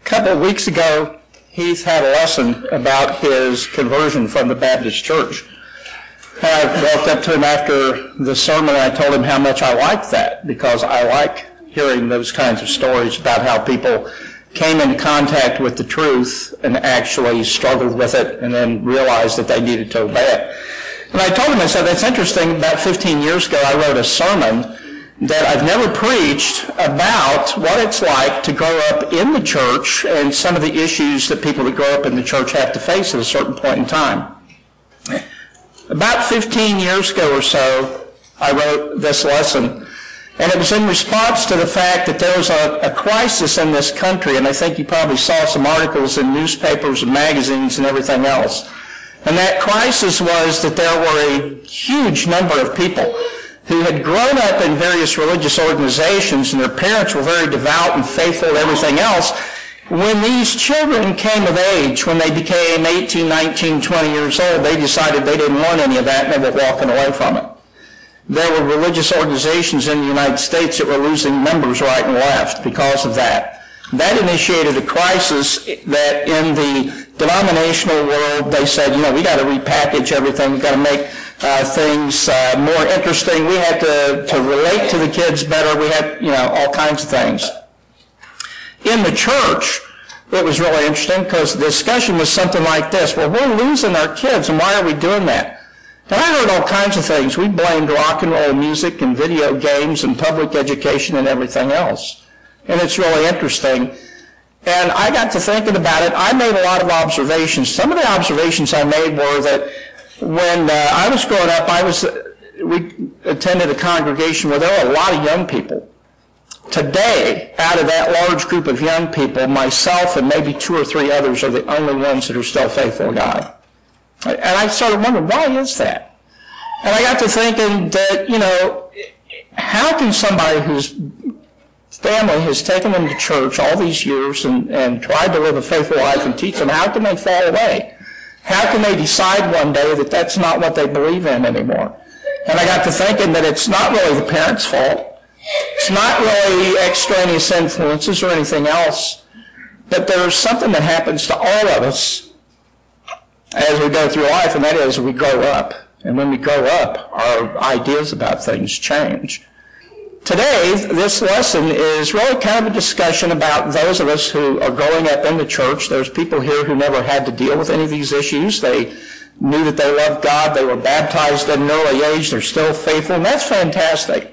couple of weeks ago, Heath had a lesson about his conversion from the Baptist church. I walked up to him after the sermon and I told him how much I liked that, because I like hearing those kinds of stories about how people came into contact with the truth and actually struggled with it and then realized that they needed to obey it. And I told him, I said, that's interesting. About 15 years ago, I wrote a sermon that I've never preached about what it's like to grow up in the church and some of the issues that people that grow up in the church have to face at a certain point in time. About 15 years ago or so, I wrote this lesson, and it was in response to the fact that there was a crisis in this country, and I think you probably saw some articles in newspapers and magazines and everything else. And that crisis was that there were a huge number of people who had grown up in various religious organizations, and their parents were very devout and faithful and everything else. When these children came of age, when they became 18, 19, 20 years old, they decided they didn't want any of that and they were walking away from it. There were religious organizations in the United States that were losing members right and left because of that. That initiated a crisis that in the denominational world, they said, we got to repackage everything. We've got to make things more interesting. We had to relate to the kids better. We had, all kinds of things. In the church, it was really interesting because the discussion was something like this. Well, we're losing our kids, and why are we doing that? And I heard all kinds of things. We blamed rock and roll music and video games and public education and everything else. And it's really interesting. And I got to thinking about it. I made a lot of observations. Some of the observations I made were that when I was growing up, we attended a congregation where there were a lot of young people. Today, out of that large group of young people, myself and maybe 2 or 3 others are the only ones that are still faithful to God. And I started wondering, why is that? And I got to thinking that, how can somebody whose family has taken them to church all these years and tried to live a faithful life and teach them, how can they fall away? How can they decide one day that that's not what they believe in anymore? And I got to thinking that it's not really the parents' fault. It's not really extraneous influences or anything else, but there's something that happens to all of us as we go through life, and that is we grow up. And when we grow up, our ideas about things change. Today, this lesson is really kind of a discussion about those of us who are growing up in the church. There's people here who never had to deal with any of these issues. They knew that they loved God. They were baptized at an early age. They're still faithful, and that's fantastic.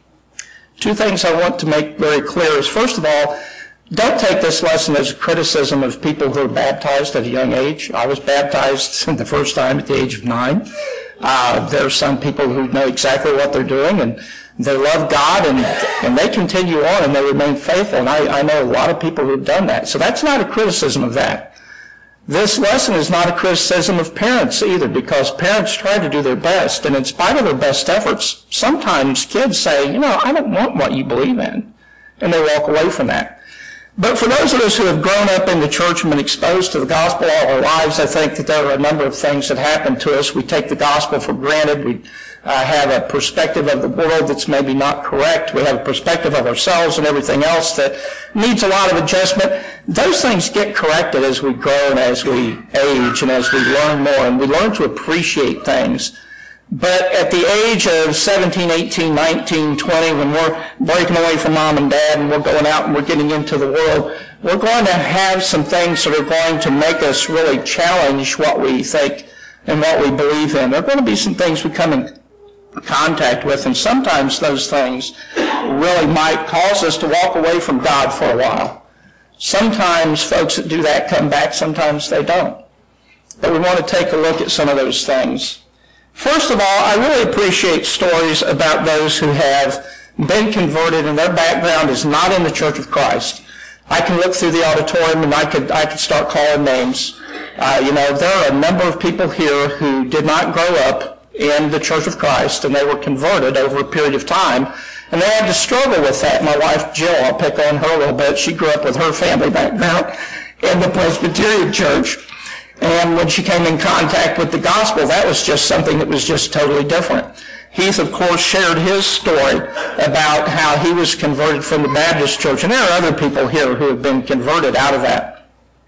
2 things I want to make very clear is, first of all, don't take this lesson as a criticism of people who are baptized at a young age. I was baptized the first time at the age of 9. There are some people who know exactly what they're doing, and they love God, and they continue on, and they remain faithful. And I know a lot of people who've done that. So that's not a criticism of that. This lesson is not a criticism of parents either, because parents try to do their best, and in spite of their best efforts, sometimes kids say, I don't want what you believe in, and they walk away from that. But for those of us who have grown up in the church and been exposed to the gospel all our lives, I think that there are a number of things that happen to us. We take the gospel for granted. We have a perspective of the world that's maybe not correct. We have a perspective of ourselves and everything else that needs a lot of adjustment. Those things get corrected as we grow and as we age and as we learn more, and we learn to appreciate things. But at the age of 17, 18, 19, 20, when we're breaking away from mom and dad and we're going out and we're getting into the world, we're going to have some things that are going to make us really challenge what we think and what we believe in. There are going to be some things we come in contact with, and sometimes those things really might cause us to walk away from God for a while. Sometimes folks that do that come back, sometimes they don't. But we want to take a look at some of those things. First of all, I really appreciate stories about those who have been converted and their background is not in the Church of Christ. I can look through the auditorium and I could start calling names. There are a number of people here who did not grow up in the Church of Christ, and they were converted over a period of time, and they had to struggle with that. My wife, Jill, I'll pick on her a little bit. She grew up with her family background in the Presbyterian Church. And when she came in contact with the gospel, that was just something that was just totally different. Heath, of course, shared his story about how he was converted from the Baptist church, and there are other people here who have been converted out of that.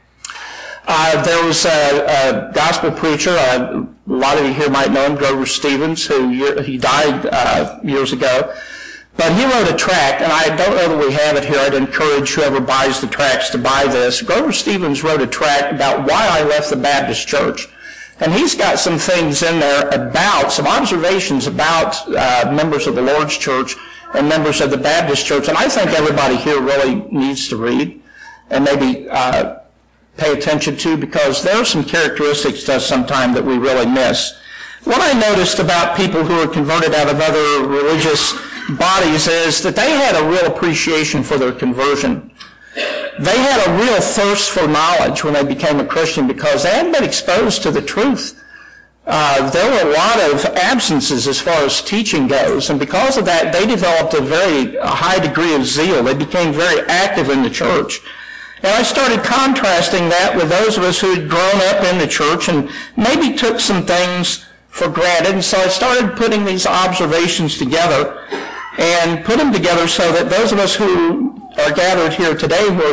There was a gospel preacher, a lot of you here might know him, Grover Stevens, he died years ago. But he wrote a tract, and I don't know that we have it here. I'd encourage whoever buys the tracts to buy this. Grover Stevens wrote a tract about why I left the Baptist church. And he's got some things in there about, some observations about members of the Lord's church and members of the Baptist church. And I think everybody here really needs to read and maybe pay attention to, because there are some characteristics to us sometimes that we really miss. What I noticed about people who are converted out of other religious bodies is that they had a real appreciation for their conversion. They had a real thirst for knowledge when they became a Christian because they hadn't been exposed to the truth. There were a lot of absences as far as teaching goes, and because of that, they developed a very high degree of zeal. They became very active in the church. And I started contrasting that with those of us who had grown up in the church and maybe took some things for granted. And so I started putting these observations together and put them together so that those of us who are gathered here today who are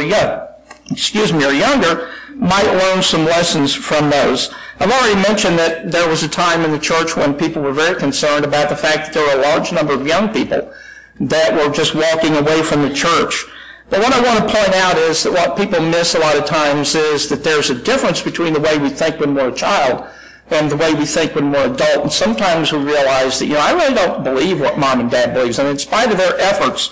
younger might learn some lessons from those. I've already mentioned that there was a time in the church when people were very concerned about the fact that there were a large number of young people that were just walking away from the church. But what I want to point out is that what people miss a lot of times is that there's a difference between the way we think when we're a child and the way we think when we're adult. And sometimes we realize that, I really don't believe what mom and dad believes. And in spite of their efforts,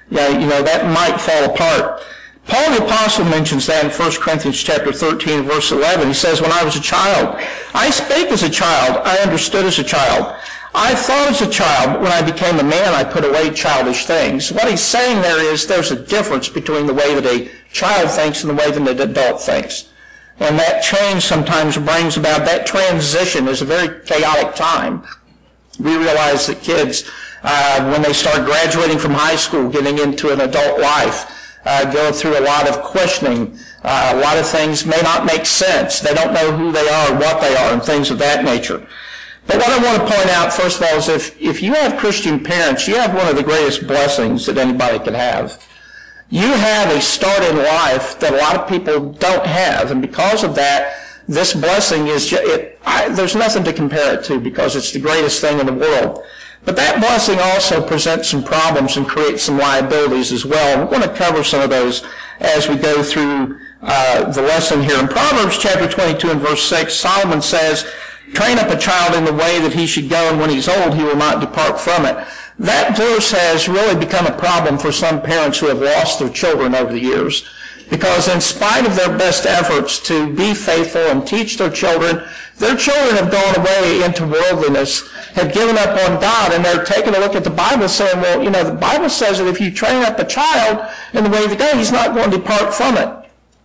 that might fall apart. Paul the Apostle mentions that in 1 Corinthians chapter 13, verse 11. He says, when I was a child, I spake as a child, I understood as a child. I thought as a child, when I became a man, I put away childish things. What he's saying there is there's a difference between the way that a child thinks and the way that an adult thinks. And that change sometimes brings about, that transition is a very chaotic time. We realize that kids, when they start graduating from high school, getting into an adult life, go through a lot of questioning. A lot of things may not make sense. They don't know who they are, what they are, and things of that nature. But what I want to point out, first of all, is if you have Christian parents, you have one of the greatest blessings that anybody could have. You have a start in life that a lot of people don't have, and because of that, this blessing is there's nothing to compare it to because it's the greatest thing in the world. But that blessing also presents some problems and creates some liabilities as well. We're going to cover some of those as we go through the lesson here. In Proverbs chapter 22 and verse 6, Solomon says, train up a child in the way that he should go, and when he's old, he will not depart from it. That verse has really become a problem for some parents who have lost their children over the years, because in spite of their best efforts to be faithful and teach their children have gone away into worldliness, have given up on God, and they're taking a look at the Bible saying, well, the Bible says that if you train up a child in the way to go, he's not going to depart from it.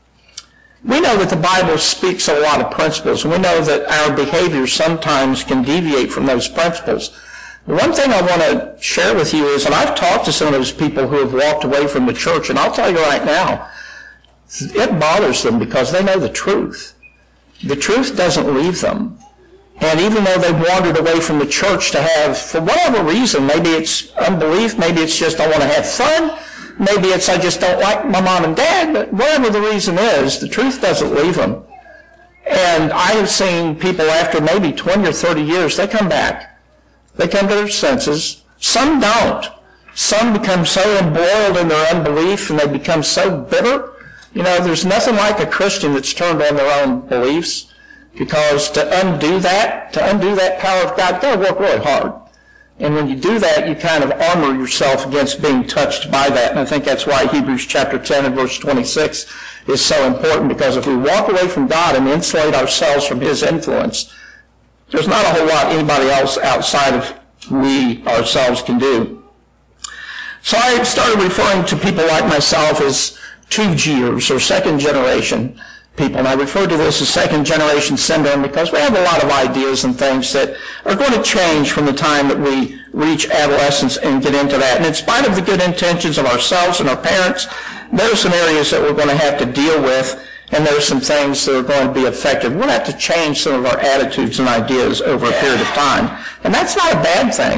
We know that the Bible speaks a lot of principles, and we know that our behavior sometimes can deviate from those principles. The one thing I want to share with you is, and I've talked to some of those people who have walked away from the church, and I'll tell you right now, it bothers them because they know the truth. The truth doesn't leave them. And even though they've wandered away from the church to have, for whatever reason, maybe it's unbelief, maybe it's just I want to have fun, maybe it's I just don't like my mom and dad, but whatever the reason is, the truth doesn't leave them. And I have seen people after maybe 20 or 30 years, they come back. They come to their senses. Some don't. Some become so embroiled in their unbelief and they become so bitter. There's nothing like a Christian that's turned on their own beliefs, because to undo that power of God, you've got to work really hard. And when you do that, you kind of armor yourself against being touched by that. And I think that's why Hebrews chapter 10 and verse 26 is so important, because if we walk away from God and insulate ourselves from his influence, there's not a whole lot anybody else outside of we ourselves can do. So I started referring to people like myself as 2Gers, or second generation people. And I refer to this as second generation syndrome because we have a lot of ideas and things that are going to change from the time that we reach adolescence and get into that. And in spite of the good intentions of ourselves and our parents, there are some areas that we're going to have to deal with, and there are some things that are going to be affected. We're going to have to change some of our attitudes and ideas over a period of time. And that's not a bad thing.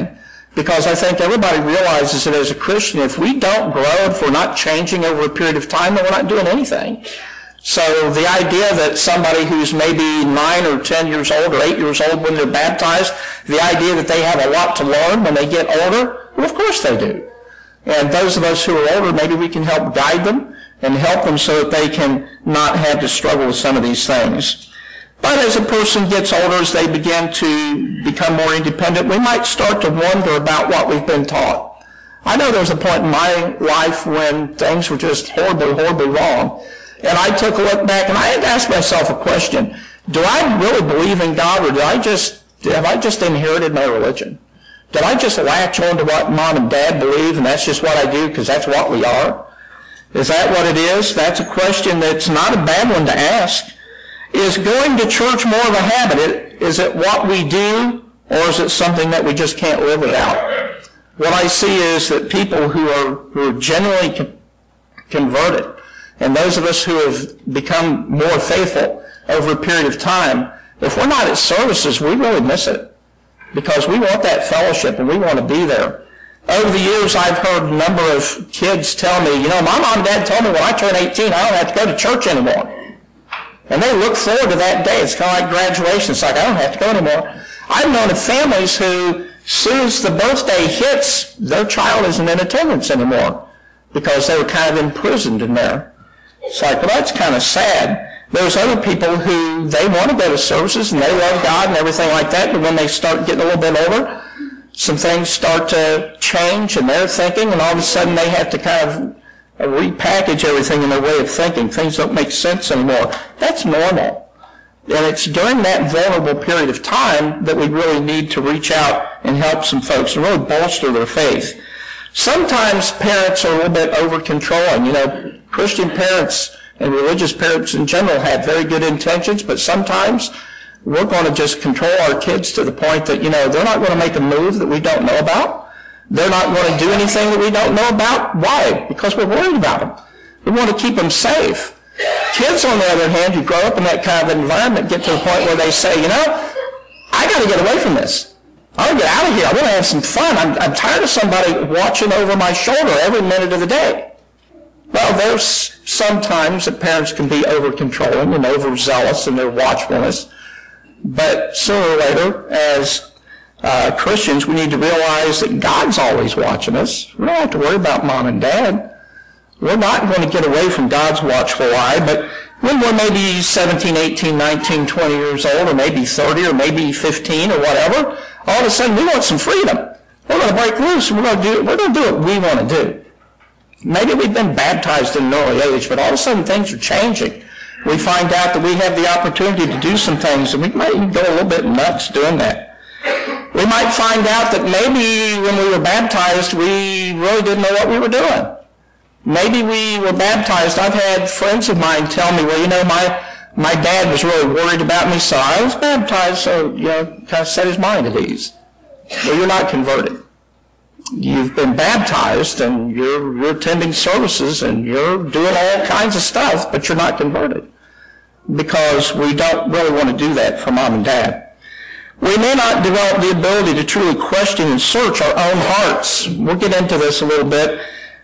Because I think everybody realizes that as a Christian, if we don't grow, if we're not changing over a period of time, then we're not doing anything. So the idea that somebody who's maybe 9 or 10 years old or 8 years old when they're baptized, the idea that they have a lot to learn when they get older, well, of course they do. And those of us who are older, maybe we can help guide them and help them so that they can not have to struggle with some of these things. But as a person gets older, as they begin to become more independent, we might start to wonder about what we've been taught. I know there was a point in my life when things were just horribly, horribly wrong. And I took a look back and I had to ask myself a question. Do I really believe in God, or have I just inherited my religion? Did I just latch on to what mom and dad believe and that's just what I do because that's what we are? Is that what it is? That's a question that's not a bad one to ask. Is going to church more of a habit? Is it what we do, or is it something that we just can't live without? What I see is that people who are genuinely converted, and those of us who have become more faithful over a period of time, if we're not at services, we really miss it because we want that fellowship and we want to be there. Over the years, I've heard a number of kids tell me, my mom and dad told me when I turn 18, I don't have to go to church anymore. And they look forward to that day. It's kind of like graduation. It's like, I don't have to go anymore. I've known of families who, as soon as the birthday hits, their child isn't in attendance anymore because they were kind of imprisoned in there. It's like, well, that's kind of sad. There's other people who, they want to go to services and they love God and everything like that, but when they start getting a little bit older, some things start to change in their thinking, and all of a sudden they have to kind of repackage everything in their way of thinking. Things don't make sense anymore. That's normal. And it's during that vulnerable period of time that we really need to reach out and help some folks and really bolster their faith. Sometimes parents are a little bit over-controlling. Christian parents and religious parents in general have very good intentions, but sometimes we're going to just control our kids to the point that, they're not going to make a move that we don't know about. They're not going to do anything that we don't know about. Why? Because we're worried about them. We want to keep them safe. Kids, on the other hand, who grow up in that kind of environment get to the point where they say, I got to get away from this. I want to get out of here. I want to have some fun. I'm tired of somebody watching over my shoulder every minute of the day. Well, there's some times that parents can be over-controlling and overzealous in their watchfulness. But sooner or later, as Christians, we need to realize that God's always watching us. We don't have to worry about mom and dad. We're not going to get away from God's watchful eye, but when we're maybe 17, 18, 19, 20 years old, or maybe 30, or maybe 15, or whatever, all of a sudden we want some freedom. We're going to break loose, and we're going to do what we want to do. Maybe we've been baptized at an early age, but all of a sudden things are changing. We find out that we have the opportunity to do some things, and we might even go a little bit nuts doing that. We might find out that maybe when we were baptized, we really didn't know what we were doing. Maybe we were baptized. I've had friends of mine tell me, my dad was really worried about me, so I was baptized, so, kind of set his mind at ease. Well, you're not converted. You've been baptized, and you're attending services, and you're doing all kinds of stuff, but you're not converted. Because we don't really want to do that for mom and dad. We may not develop the ability to truly question and search our own hearts. We'll get into this a little bit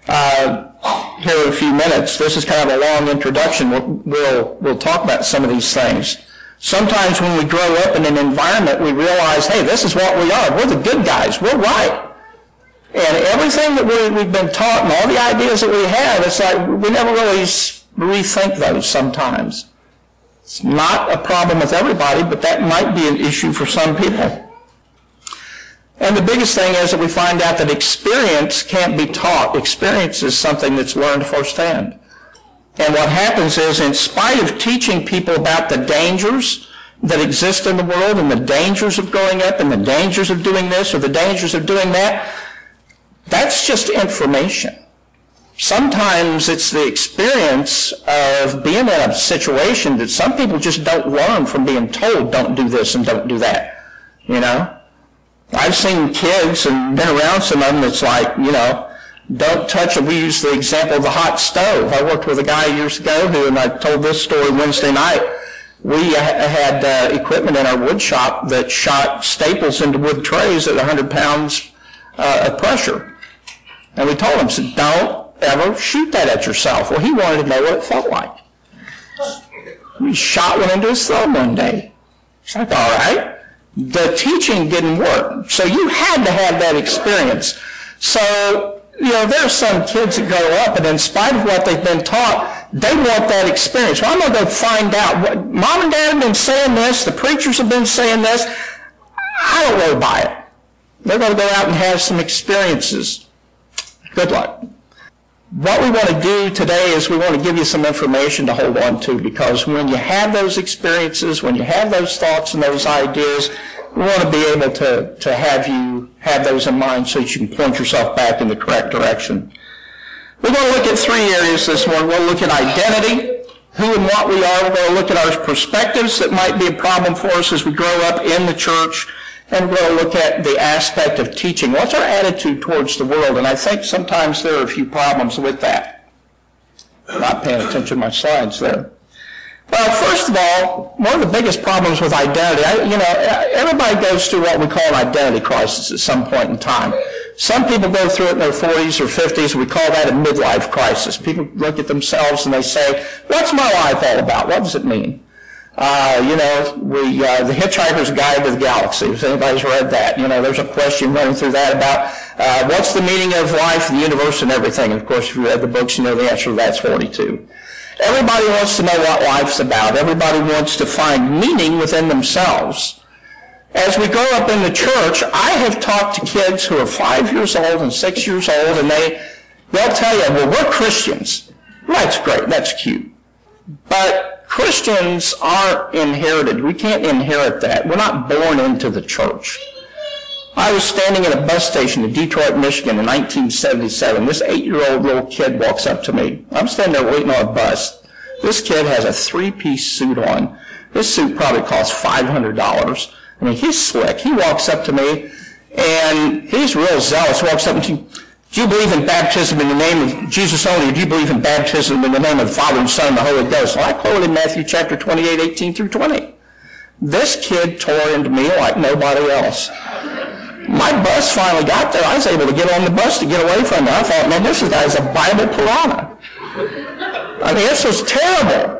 here in a few minutes. This is kind of a long introduction. We'll talk about some of these things. Sometimes when we grow up in an environment, we realize, hey, this is what we are. We're the good guys. We're right. And everything that we've been taught and all the ideas that we have, it's like we never really rethink those sometimes. It's not a problem with everybody, but that might be an issue for some people. And the biggest thing is that we find out that experience can't be taught. Experience is something that's learned firsthand. And what happens is, in spite of teaching people about the dangers that exist in the world and the dangers of growing up and the dangers of doing this or the dangers of doing that, that's just information. Sometimes it's the experience of being in a situation that some people just don't learn from being told, don't do this and don't do that. I've seen kids and been around some of them that's like, don't touch it. We use the example of the hot stove. I worked with a guy years ago and I told this story Wednesday night. We had equipment in our wood shop that shot staples into wood trays at 100 pounds of pressure. And we told him, said, don't ever shoot that at yourself. Well, he wanted to know what it felt like. He shot one into his thumb one day. It's like, all right. The teaching didn't work. So you had to have that experience. So, there are some kids that grow up, and in spite of what they've been taught, they want that experience. Well, I'm going to go find out. What Mom and Dad have been saying this. The preachers have been saying this. I don't really buy it. They're going to go out and have some experiences. Good luck. What we want to do today is we want to give you some information to hold on to, because when you have those experiences, when you have those thoughts and those ideas, we want to be able to have you have those in mind so that you can point yourself back in the correct direction. We're going to look at 3 areas this morning. We'll look at identity, who and what we are. We're going to look at our perspectives that might be a problem for us as we grow up in the church. And we're going to look at the aspect of teaching. What's our attitude towards the world? And I think sometimes there are a few problems with that. I'm not paying attention to my slides there. Well, first of all, one of the biggest problems with identity, everybody goes through what we call an identity crisis at some point in time. Some people go through it in their 40s or 50s. We call that a midlife crisis. People look at themselves and they say, what's my life all about? What does it mean? The Hitchhiker's Guide to the Galaxy, if anybody's read that, there's a question running through that about what's the meaning of life, the universe, and everything. And of course, if you read the books, you know the answer to that's 42. Everybody wants to know what life's about. Everybody wants to find meaning within themselves. As we grow up in the church, I have talked to kids who are 5 years old and 6 years old, and they'll tell you, well, we're Christians. Well, that's great. That's cute. But Christians aren't inherited. We can't inherit that. We're not born into the church. I was standing at a bus station in Detroit, Michigan in 1977. This 8-year-old little kid walks up to me. I'm standing there waiting on a bus. This kid has a 3-piece suit on. This suit probably costs $500. I mean, he's slick. He walks up to me, and he's real zealous. He walks up and me, do you believe in baptism in the name of Jesus only, or do you believe in baptism in the name of the Father and Son and the Holy Ghost? Well, I quoted Matthew chapter 28, 18 through 20. This kid tore into me like nobody else. My bus finally got there. I was able to get on the bus to get away from it. I thought, man, this guy's a Bible piranha. I mean, this was terrible.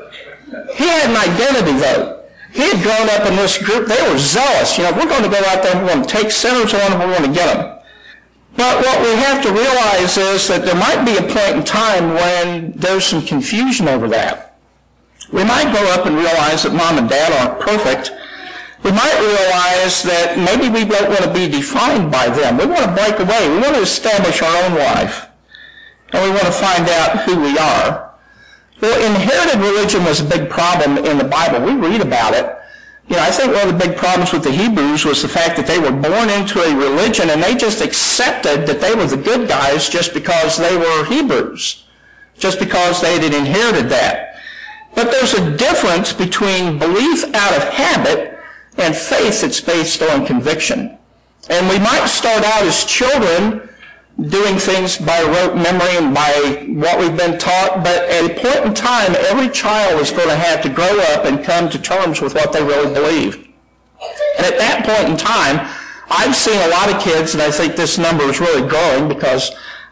He had an identity, though. He had grown up in this group. They were zealous. We're going to go out there and we're going to take sinners on and we're going to get them. But what we have to realize is that there might be a point in time when there's some confusion over that. We might grow up and realize that Mom and Dad aren't perfect. We might realize that maybe we don't want to be defined by them. We want to break away. We want to establish our own life. And we want to find out who we are. Well, inherited religion was a big problem in the Bible. We read about it. I think one of the big problems with the Hebrews was the fact that they were born into a religion and they just accepted that they were the good guys just because they were Hebrews, just because they had inherited that. But there's a difference between belief out of habit and faith that's based on conviction. And we might start out as children doing things by rote memory and by what we've been taught, but at a point in time, every child is going to have to grow up and come to terms with what they really believe. And at that point in time, I've seen a lot of kids, and I think this number is really growing because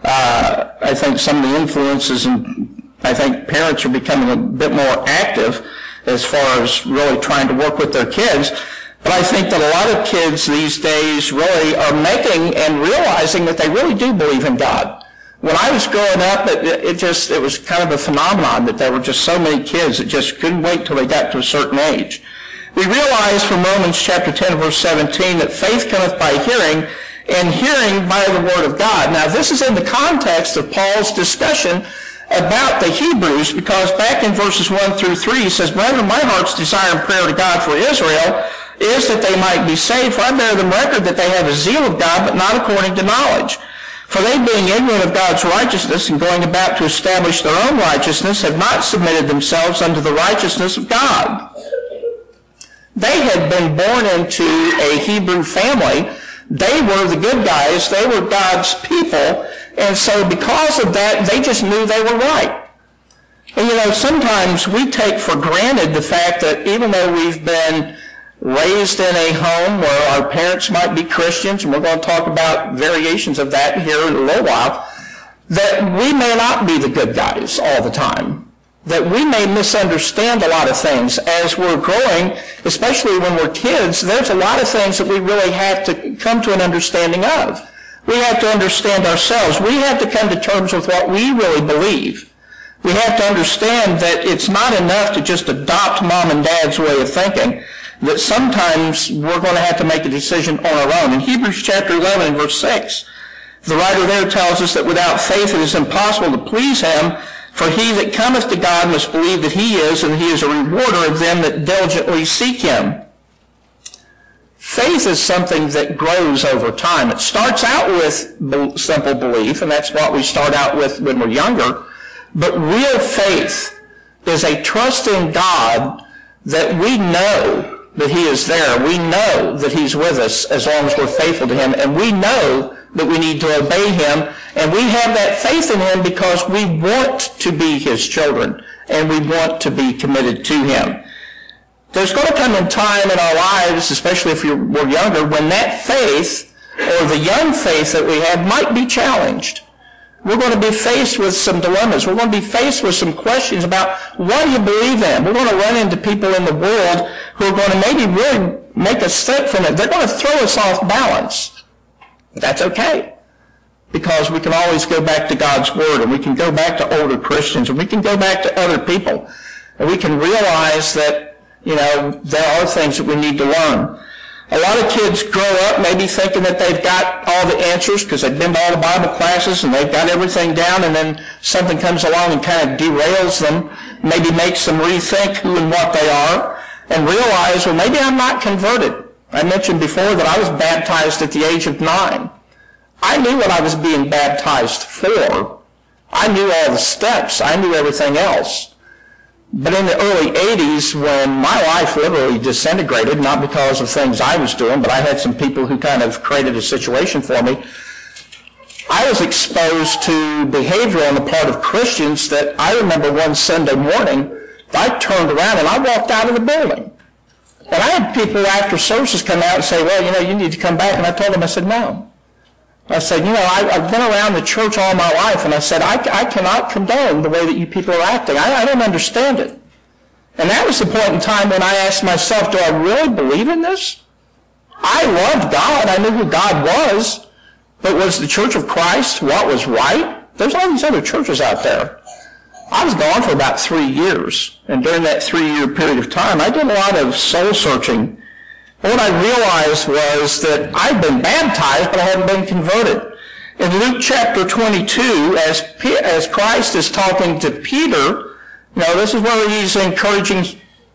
I think some of the influences, and I think parents are becoming a bit more active as far as really trying to work with their kids. But I think that a lot of kids these days really are making and realizing that they really do believe in God. When I was growing up, it was kind of a phenomenon that there were just so many kids that just couldn't wait till they got to a certain age. We realize from Romans chapter 10, verse 17, that faith cometh by hearing, and hearing by the word of God. Now, this is in the context of Paul's discussion about the Hebrews, because back in verses 1 through 3, he says, Brethren, my heart's desire and prayer to God for Israel is that they might be saved. For I bear them record that they have a zeal of God, but not according to knowledge. For they, being ignorant of God's righteousness and going about to establish their own righteousness, have not submitted themselves unto the righteousness of God. They had been born into a Hebrew family. They were the good guys. They were God's people. And so because of that, they just knew they were right. And sometimes we take for granted the fact that even though we've been raised in a home where our parents might be Christians, and we're going to talk about variations of that here in a little while, that we may not be the good guys all the time, that we may misunderstand a lot of things as we're growing, especially when we're kids. There's a lot of things that we really have to come to an understanding of. We have to understand ourselves. We have to come to terms with what we really believe. We have to understand that it's not enough to just adopt mom and dad's way of thinking, that sometimes we're going to have to make a decision on our own. In Hebrews chapter 11 and verse 6, the writer there tells us that without faith it is impossible to please him, for he that cometh to God must believe that he is, and he is a rewarder of them that diligently seek him. Faith is something that grows over time. It starts out with simple belief, and that's what we start out with when we're younger. But real faith is a trust in God that we know that he is there. We know that he's with us as long as we're faithful to him, and we know that we need to obey him, and we have that faith in him because we want to be his children, and we want to be committed to him. There's going to come a time in our lives, especially if we're younger, when that faith, or the young faith that we have, might be challenged. We're going to be faced with some dilemmas. We're going to be faced with some questions about what do you believe in. We're going to run into people in the world who are going to maybe really make us think from it. They're going to throw us off balance. That's okay, because we can always go back to God's Word, and we can go back to older Christians, and we can go back to other people, and we can realize that, there are things that we need to learn. A lot of kids grow up maybe thinking that they've got all the answers because they've been to all the Bible classes and they've got everything down, and then something comes along and kind of derails them, maybe makes them rethink who and what they are, and realize, well, maybe I'm not converted. I mentioned before that I was baptized at the age of 9. I knew what I was being baptized for. I knew all the steps. I knew everything else. But in the early 80s, when my life literally disintegrated, not because of things I was doing, but I had some people who kind of created a situation for me, I was exposed to behavior on the part of Christians that I remember one Sunday morning, I turned around and I walked out of the building. And I had people after services come out and say, well, you need to come back. And I told them, I said, no. I said, I've been around the church all my life, and I said, I cannot condone the way that you people are acting. I don't understand it. And that was the point in time when I asked myself, do I really believe in this? I loved God. I knew who God was. But was the Church of Christ what was right? There's all these other churches out there. I was gone for about 3 years, and during that 3-year period of time, I did a lot of soul searching. What I realized was that I'd been baptized, but I hadn't been converted. In Luke chapter 22, as Christ is talking to Peter, this is where he's encouraging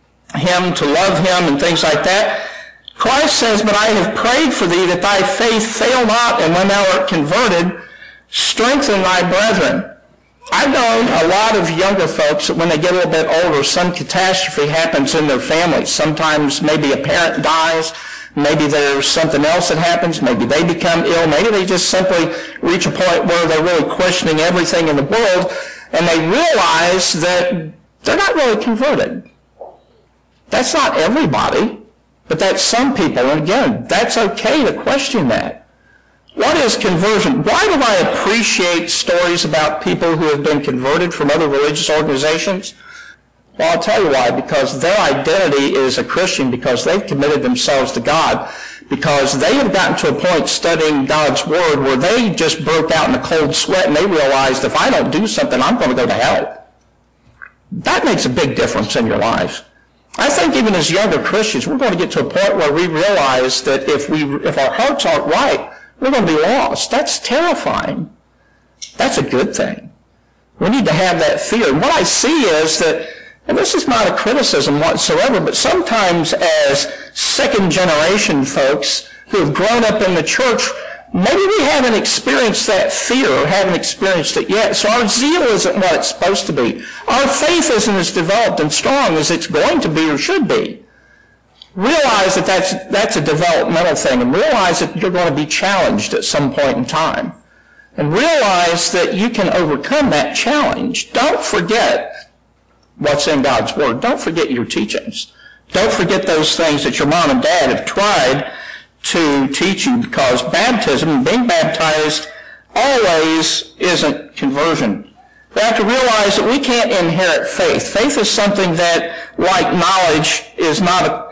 him to love him and things like that. Christ says, but I have prayed for thee that thy faith fail not, and when thou art converted, strengthen thy brethren. I've known a lot of younger folks that when they get a little bit older, some catastrophe happens in their families. Sometimes maybe a parent dies, maybe there's something else that happens, maybe they become ill, maybe they just simply reach a point where they're really questioning everything in the world, and they realize that they're not really converted. That's not everybody, but that's some people, and again, that's okay to question that. What is conversion? Why do I appreciate stories about people who have been converted from other religious organizations? Well, I'll tell you why. Because their identity is a Christian, because they've committed themselves to God, because they have gotten to a point studying God's Word where they just broke out in a cold sweat and they realized, if I don't do something, I'm going to go to hell. That makes a big difference in your life. I think even as younger Christians, we're going to get to a point where we realize that if our hearts aren't right, we're going to be lost. That's terrifying. That's a good thing. We need to have that fear. And what I see is that, and this is not a criticism whatsoever, but sometimes as second-generation folks who have grown up in the church, maybe we haven't experienced that fear or haven't experienced it yet. So our zeal isn't what it's supposed to be. Our faith isn't as developed and strong as it's going to be or should be. Realize that that's a developmental thing, and realize that you're going to be challenged at some point in time. And realize that you can overcome that challenge. Don't forget what's in God's Word. Don't forget your teachings. Don't forget those things that your mom and dad have tried to teach you, because baptism, being baptized, always isn't conversion. We have to realize that we can't inherit faith. Faith is something that, like knowledge, is not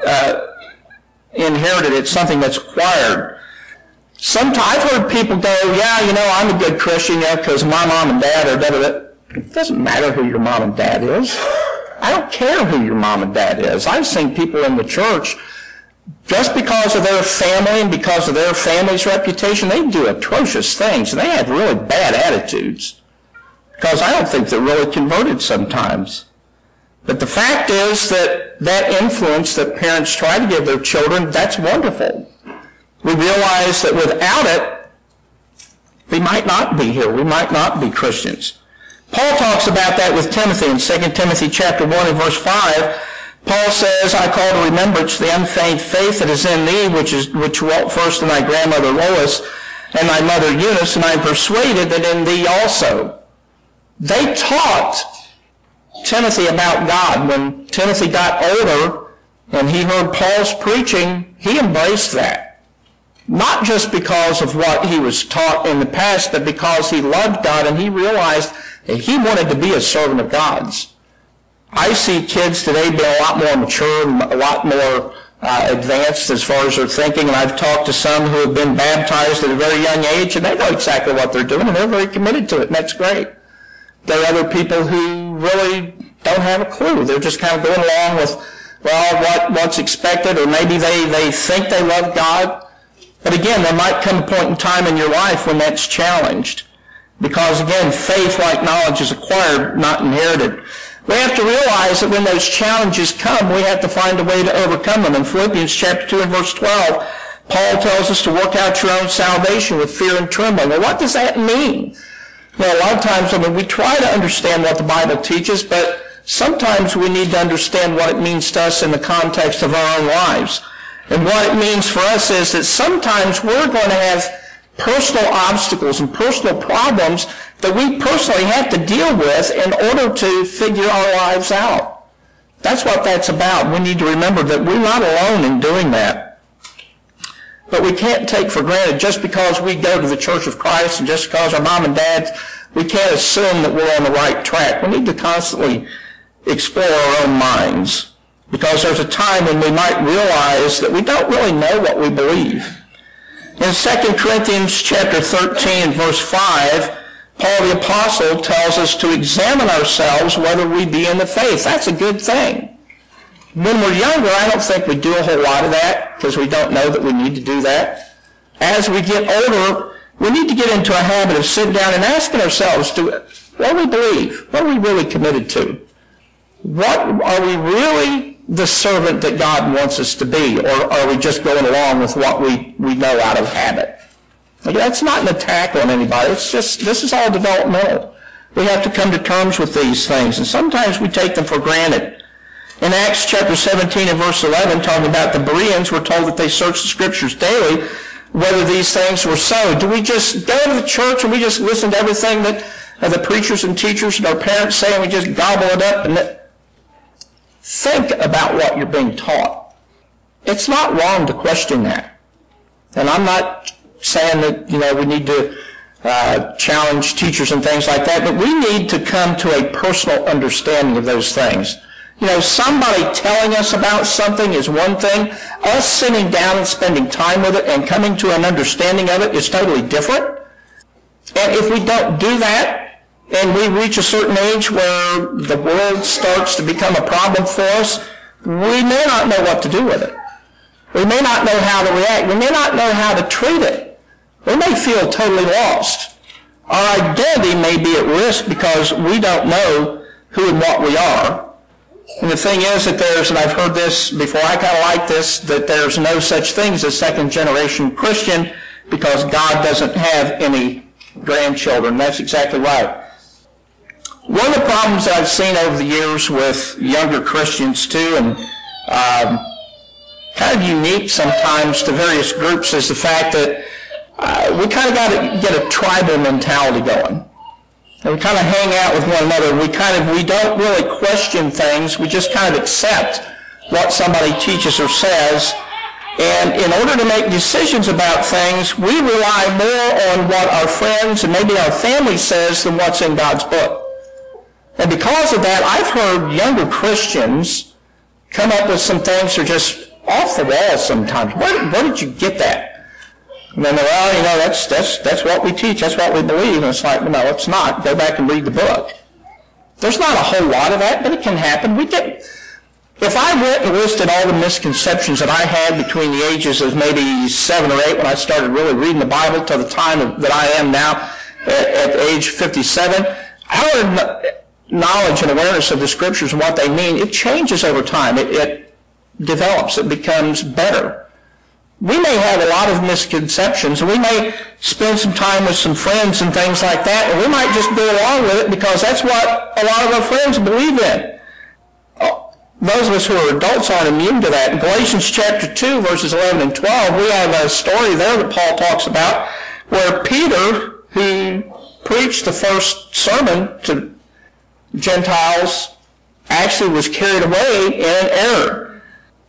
inherited. It's something that's acquired. Sometimes I've heard people go, I'm a good Christian, because my mom and dad are da-da-da. It doesn't matter who your mom and dad is. I don't care who your mom and dad is. I've seen people in the church, just because of their family and because of their family's reputation, they do atrocious things, and they have really bad attitudes, because I don't think they're really converted sometimes. But the fact is that influence that parents try to give their children, that's wonderful. We realize that without it, we might not be here. We might not be Christians. Paul talks about that with Timothy in 2 Timothy chapter 1 and verse 5. Paul says, I call to remembrance the unfeigned faith that is in thee, which dwelt first in thy grandmother Lois and thy mother Eunice, and I am persuaded that in thee also. They taught Timothy about God. When Timothy got older and he heard Paul's preaching, he embraced that. Not just because of what he was taught in the past, but because he loved God and he realized that he wanted to be a servant of God's. I see kids today being a lot more mature, a lot more advanced as far as their thinking, and I've talked to some who have been baptized at a very young age, and they know exactly what they're doing, and they're very committed to it, and that's great. There are other people who really don't have a clue. They're just kind of going along with, what's expected, or maybe they think they love God. But again, there might come a point in time in your life when that's challenged. Because again, faith, like knowledge, is acquired, not inherited. We have to realize that when those challenges come, we have to find a way to overcome them. In Philippians chapter 2 and verse 12, Paul tells us to work out your own salvation with fear and trembling. Well, what does that mean? Well, a lot of times, we try to understand what the Bible teaches, but sometimes we need to understand what it means to us in the context of our own lives. And what it means for us is that sometimes we're going to have personal obstacles and personal problems that we personally have to deal with in order to figure our lives out. That's what that's about. We need to remember that we're not alone in doing that. But we can't take for granted, just because we go to the Church of Christ and just because our mom and dad, we can't assume that we're on the right track. We need to constantly explore our own minds, because there's a time when we might realize that we don't really know what we believe. In 2 Corinthians chapter 13, verse 5, Paul the Apostle tells us to examine ourselves whether we be in the faith. That's a good thing. When we're younger, I don't think we do a whole lot of that, because we don't know that we need to do that. As we get older, we need to get into a habit of sitting down and asking ourselves, what do we believe? What are we really committed to? What are we really the servant that God wants us to be, or are we just going along with what we know out of habit? That's not an attack on anybody. It's just, this is all developmental. We have to come to terms with these things, and sometimes we take them for granted. In Acts chapter 17 and verse 11, talking about the Bereans, we're told that they searched the Scriptures daily, whether these things were so. Do we just go to the church and we just listen to everything that the preachers and teachers and our parents say, and we just gobble it up? And think about what you're being taught. It's not wrong to question that. And I'm not saying that, we need to challenge teachers and things like that, but we need to come to a personal understanding of those things. Somebody telling us about something is one thing. Us sitting down and spending time with it and coming to an understanding of it is totally different. And if we don't do that, and we reach a certain age where the world starts to become a problem for us, we may not know what to do with it. We may not know how to react. We may not know how to treat it. We may feel totally lost. Our identity may be at risk because we don't know who and what we are. And the thing is that and I've heard this before, I kind of like this, that there's no such thing as a second-generation Christian because God doesn't have any grandchildren. That's exactly right. One of the problems that I've seen over the years with younger Christians too, and kind of unique sometimes to various groups, is the fact that we kind of got to get a tribal mentality going. And we kind of hang out with one another. We don't really question things. We just kind of accept what somebody teaches or says. And in order to make decisions about things, we rely more on what our friends and maybe our family says than what's in God's book. And because of that, I've heard younger Christians come up with some things that are just off the wall sometimes. Where did you get that? And then they're, well, that's what we teach, that's what we believe. And it's like, no, it's not. Go back and read the book. There's not a whole lot of that, but it can happen. If I went and listed all the misconceptions that I had between the ages of maybe 7 or 8 when I started really reading the Bible to the time that I am now at age 57, our knowledge and awareness of the Scriptures and what they mean, it changes over time. It develops. It becomes better. We may have a lot of misconceptions, and we may spend some time with some friends and things like that, and we might just go along with it because that's what a lot of our friends believe in. Those of us who are adults aren't immune to that. In Galatians chapter 2, verses 11 and 12, we have a story there that Paul talks about where Peter, who preached the first sermon to Gentiles, actually was carried away in an error.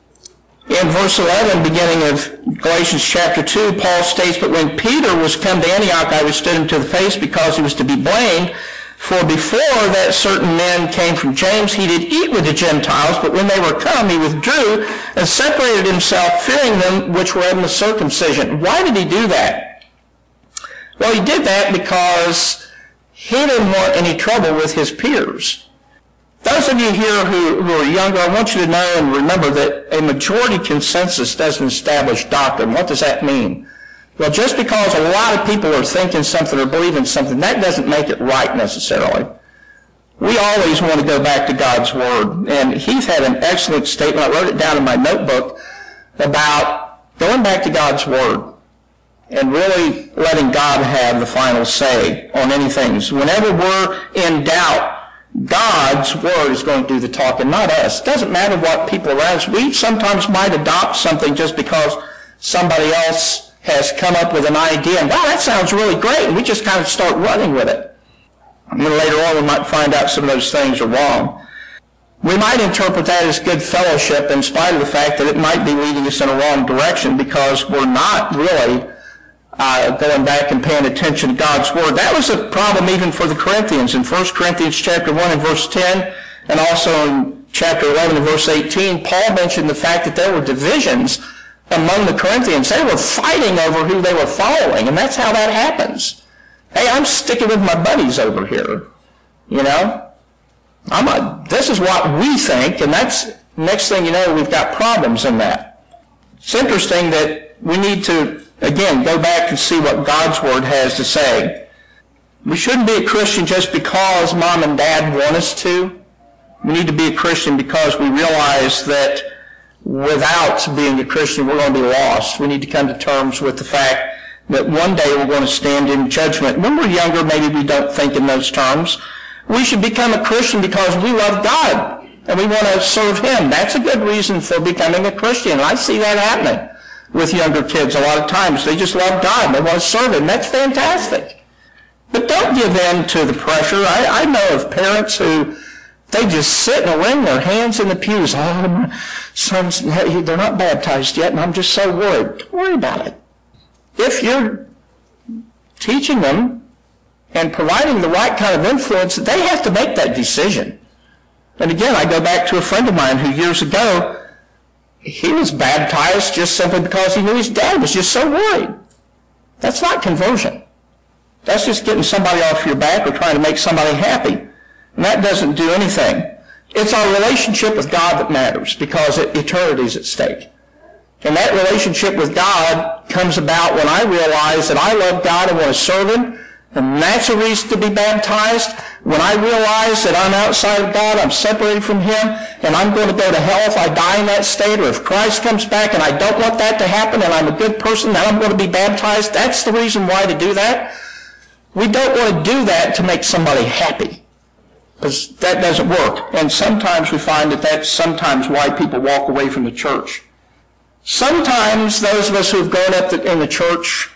In verse 11, beginning of Galatians chapter 2, Paul states, "But when Peter was come to Antioch, I withstood him to the face because he was to be blamed. For before that certain men came from James, he did eat with the Gentiles, but when they were come, he withdrew and separated himself, fearing them which were in the circumcision." Why did he do that? Well, he did that because he didn't want any trouble with his peers. Those of you here who are younger, I want you to know and remember that a majority consensus doesn't establish doctrine. What does that mean? Well, just because a lot of people are thinking something or believing something, that doesn't make it right necessarily. We always want to go back to God's Word. And Heath had an excellent statement, I wrote it down in my notebook, about going back to God's Word and really letting God have the final say on any things. Whenever we're in doubt, God's Word is going to do the talking, not us. It doesn't matter what people around us. We sometimes might adopt something just because somebody else has come up with an idea, and wow, that sounds really great, and we just kind of start running with it. And then later on we might find out some of those things are wrong. We might interpret that as good fellowship in spite of the fact that it might be leading us in a wrong direction because we're not really going back and paying attention to God's Word. That was a problem even for the Corinthians. In 1 Corinthians chapter 1 and verse 10, and also in chapter 11 and verse 18, Paul mentioned the fact that there were divisions among the Corinthians. They were fighting over who they were following, and that's how that happens. Hey, I'm sticking with my buddies over here, this is what we think, and that's, next thing you know, we've got problems in that. It's interesting that we need to, again, go back and see what God's Word has to say. We shouldn't be a Christian just because Mom and Dad want us to. We need to be a Christian because we realize that without being a Christian, we're going to be lost. We need to come to terms with the fact that one day we're going to stand in judgment. When we're younger, maybe we don't think in those terms. We should become a Christian because we love God and we want to serve Him. That's a good reason for becoming a Christian. And I see that happening with younger kids a lot of times. They just love God. They want to serve Him. That's fantastic. But don't give in to the pressure. I know of parents who they just sit and wring their hands in the pews. Oh, my sons, they're not baptized yet, and I'm just so worried. Don't worry about it. If you're teaching them and providing the right kind of influence, they have to make that decision. And again, I go back to a friend of mine who years ago, he was baptized just simply because he knew his dad was just so worried. That's not conversion. That's just getting somebody off your back or trying to make somebody happy. And that doesn't do anything. It's our relationship with God that matters because eternity is at stake. And that relationship with God comes about when I realize that I love God and want to serve Him, and that's a reason to be baptized. When I realize that I'm outside of God, I'm separated from Him, and I'm going to go to hell if I die in that state, or if Christ comes back and I don't want that to happen and I'm a good person, then I'm going to be baptized. That's the reason why to do that. We don't want to do that to make somebody happy, because that doesn't work. And sometimes we find that that's sometimes why people walk away from the church. Sometimes those of us who have grown up in the church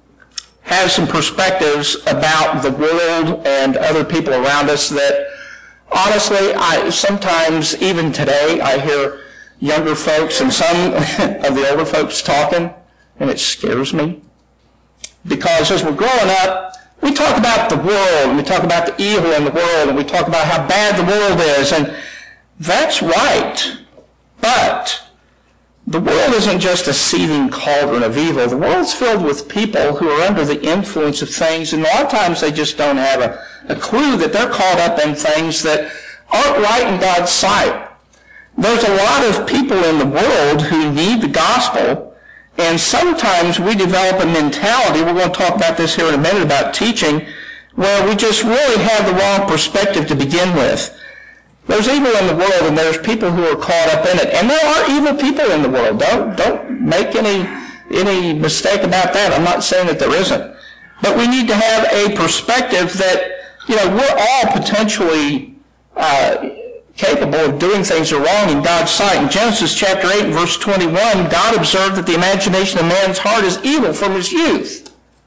have some perspectives about the world and other people around us that, honestly, sometimes, even today, I hear younger folks and some of the older folks talking, and it scares me. Because as we're growing up, we talk about the world, and we talk about the evil in the world, and we talk about how bad the world is, and that's right. But the world isn't just a seething cauldron of evil. The world's filled with people who are under the influence of things, and a lot of times they just don't have a clue that they're caught up in things that aren't right in God's sight. There's a lot of people in the world who need the gospel, and sometimes we develop a mentality, we're going to talk about this here in a minute about teaching, where we just really have the wrong perspective to begin with. There's evil in the world, and there's people who are caught up in it. And there are evil people in the world. Don't make any mistake about that. I'm not saying that there isn't. But we need to have a perspective that, we're all potentially capable of doing things that are wrong in God's sight. In Genesis chapter 8 and verse 21, God observed that the imagination of man's heart is evil from his youth.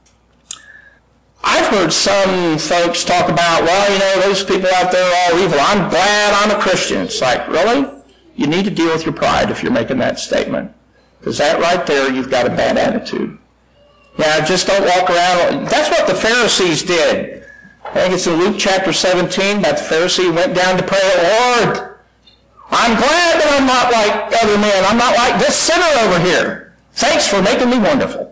I've heard some folks talk about, those people out there are all evil. I'm glad I'm a Christian. It's like, really? You need to deal with your pride if you're making that statement. Because that right there, you've got a bad attitude. Just don't walk around. That's what the Pharisees did. I think it's in Luke chapter 17 that the Pharisee went down to pray, Lord, I'm glad that I'm not like other men. I'm not like this sinner over here. Thanks for making me wonderful.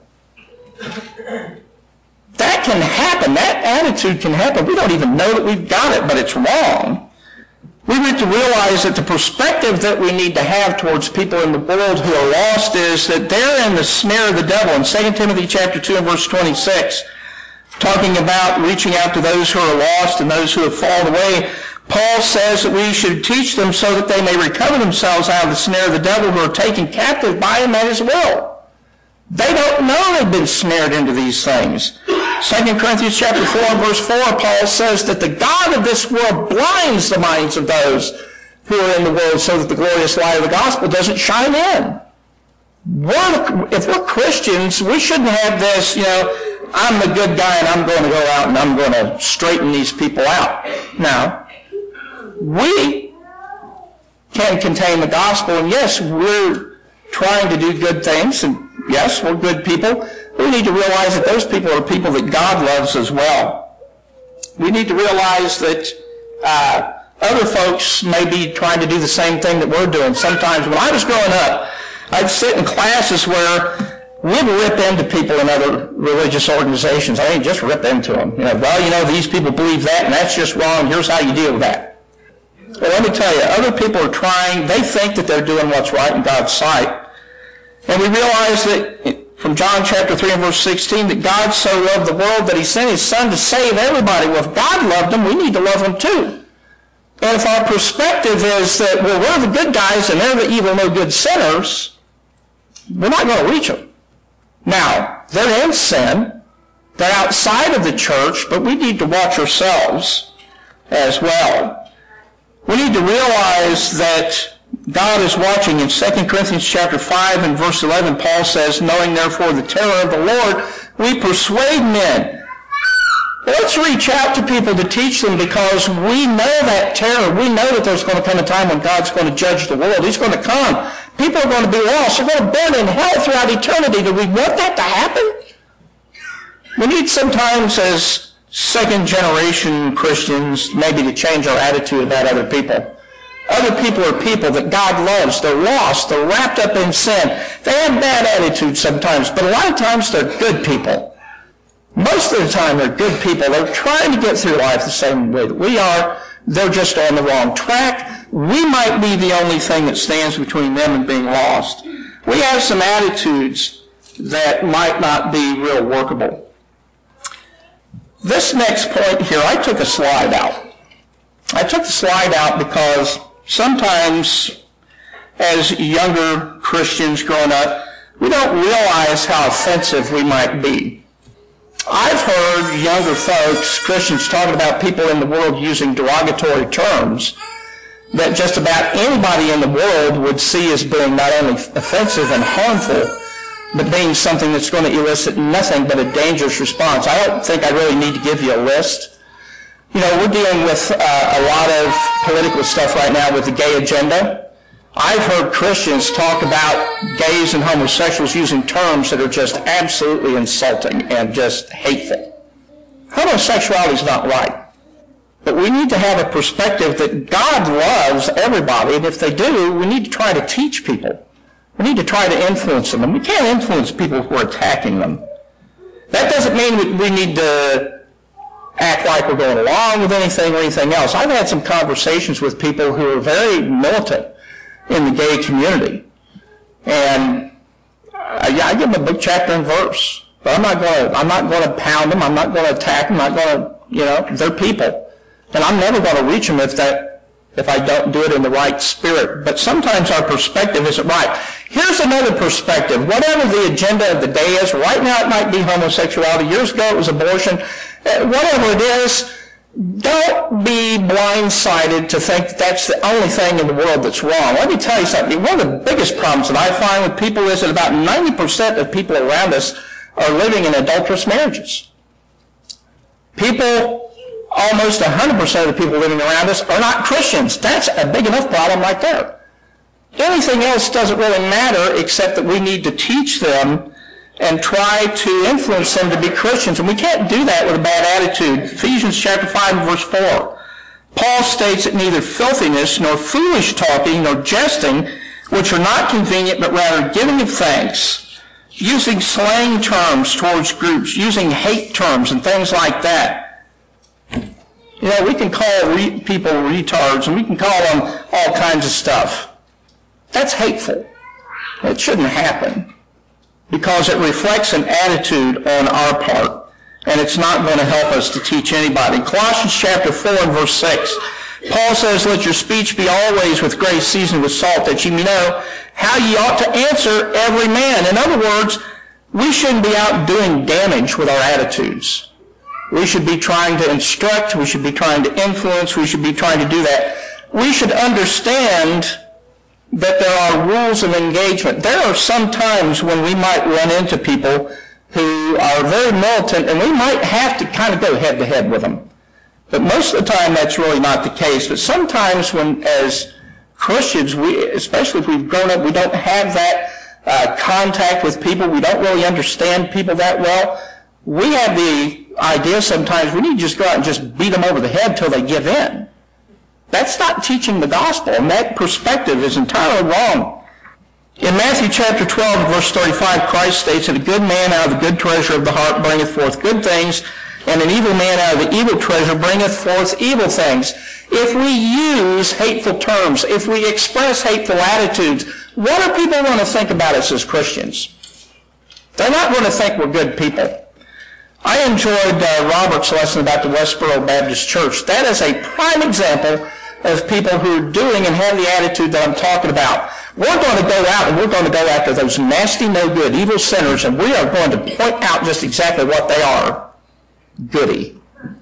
That can happen. That attitude can happen. We don't even know that we've got it, but it's wrong. We need to realize that the perspective that we need to have towards people in the world who are lost is that they're in the snare of the devil. In 2 Timothy chapter 2 and verse 26, talking about reaching out to those who are lost and those who have fallen away, Paul says that we should teach them so that they may recover themselves out of the snare of the devil, who are taken captive by him at his will. They don't know they've been snared into these things. 2 Corinthians chapter 4 and verse 4, Paul says that the God of this world blinds the minds of those who are in the world so that the glorious light of the gospel doesn't shine in. If we're Christians, we shouldn't have this, I'm the good guy and I'm going to go out and I'm going to straighten these people out. Now, we can contain the gospel, and yes, we're trying to do good things, and yes, we're good people. We need to realize that those people are people that God loves as well. We need to realize that other folks may be trying to do the same thing that we're doing. Sometimes when I was growing up, I'd sit in classes where we'd rip into people in other religious organizations. I mean, just rip into them. These people believe that, and that's just wrong. Here's how you deal with that. Well, let me tell you, other people are trying. They think that they're doing what's right in God's sight. And we realize that from John chapter 3 and verse 16, that God so loved the world that he sent his son to save everybody. Well, if God loved them, we need to love them too. And if our perspective is that, we're the good guys and they're the evil, no good sinners, we're not going to reach them. Now, they're in sin. They're outside of the church, but we need to watch ourselves as well. We need to realize that God is watching. In 2 Corinthians chapter 5 and verse 11, Paul says, knowing therefore the terror of the Lord, we persuade men. Let's reach out to people to teach them, because we know that terror. We know that there's going to come a time when God's going to judge the world. He's going to come. People are going to be lost. They're going to burn in hell throughout eternity. Do we want that to happen? We need sometimes, as second-generation Christians, maybe to change our attitude about other people. Other people are people that God loves. They're lost. They're wrapped up in sin. They have bad attitudes sometimes, but a lot of times they're good people. Most of the time they're good people. They're trying to get through life the same way that we are. They're just on the wrong track. We might be the only thing that stands between them and being lost. We have some attitudes that might not be real workable. This next point here, I took a slide out. I took the slide out because sometimes as younger Christians growing up, we don't realize how offensive we might be. I've heard younger folks, Christians, talking about people in the world using derogatory terms that just about anybody in the world would see as being not only offensive and harmful, but being something that's going to elicit nothing but a dangerous response. I don't think I really need to give you a list. We're dealing with a lot of political stuff right now with the gay agenda. I've heard Christians talk about gays and homosexuals using terms that are just absolutely insulting and just hateful. Homosexuality is not right. But we need to have a perspective that God loves everybody, and if they do, we need to try to teach people. We need to try to influence them, and we can't influence people who are attacking them. That doesn't mean we need to act like we're going along with anything or anything else. I've had some conversations with people who are very militant in the gay community, and I give them a book, chapter, and verse. But I'm not going to pound them. I'm not going to attack them. I'm not going to, they're people, and I'm never going to reach them if I don't do it in the right spirit. But sometimes our perspective isn't right. Here's another perspective. Whatever the agenda of the day is, right now it might be homosexuality. Years ago it was abortion. Whatever it is, don't be blindsided to think that that's the only thing in the world that's wrong. Let me tell you something. One of the biggest problems that I find with people is that about 90% of people around us are living in adulterous marriages. Almost 100% of the people living around us are not Christians. That's a big enough problem right there. Anything else doesn't really matter except that we need to teach them and try to influence them to be Christians. And we can't do that with a bad attitude. Ephesians chapter 5 and verse 4. Paul states that neither filthiness nor foolish talking nor jesting, which are not convenient but rather giving of thanks, using slang terms towards groups, using hate terms and things like that. We can call people retards and we can call them all kinds of stuff. That's hateful. It shouldn't happen because it reflects an attitude on our part, and it's not going to help us to teach anybody. In Colossians chapter 4 and verse 6, Paul says, "Let your speech be always with grace seasoned with salt, that ye may know how ye ought to answer every man." In other words, we shouldn't be out doing damage with our attitudes. We should be trying to instruct. We should be trying to influence. We should be trying to do that. We should understand that there are rules of engagement. There are some times when we might run into people who are very militant, and we might have to kind of go head-to-head with them. But most of the time, that's really not the case. But sometimes when, as Christians, especially if we've grown up, we don't have that contact with people. We don't really understand people that well. We have the idea sometimes we need to just go out and just beat them over the head till they give in. That's not teaching the gospel, and that perspective is entirely wrong. In Matthew chapter 12, verse 35, Christ states that a good man out of the good treasure of the heart bringeth forth good things, and an evil man out of the evil treasure bringeth forth evil things. If we use hateful terms, if we express hateful attitudes, what are people going to think about us as Christians? They're not going to think we're good people. I enjoyed Robert's lesson about the Westboro Baptist Church. That is a prime example of people who are doing and have the attitude that I'm talking about. We're going to go out and we're going to go after those nasty, no good, evil sinners, and we are going to point out just exactly what they are. Goody.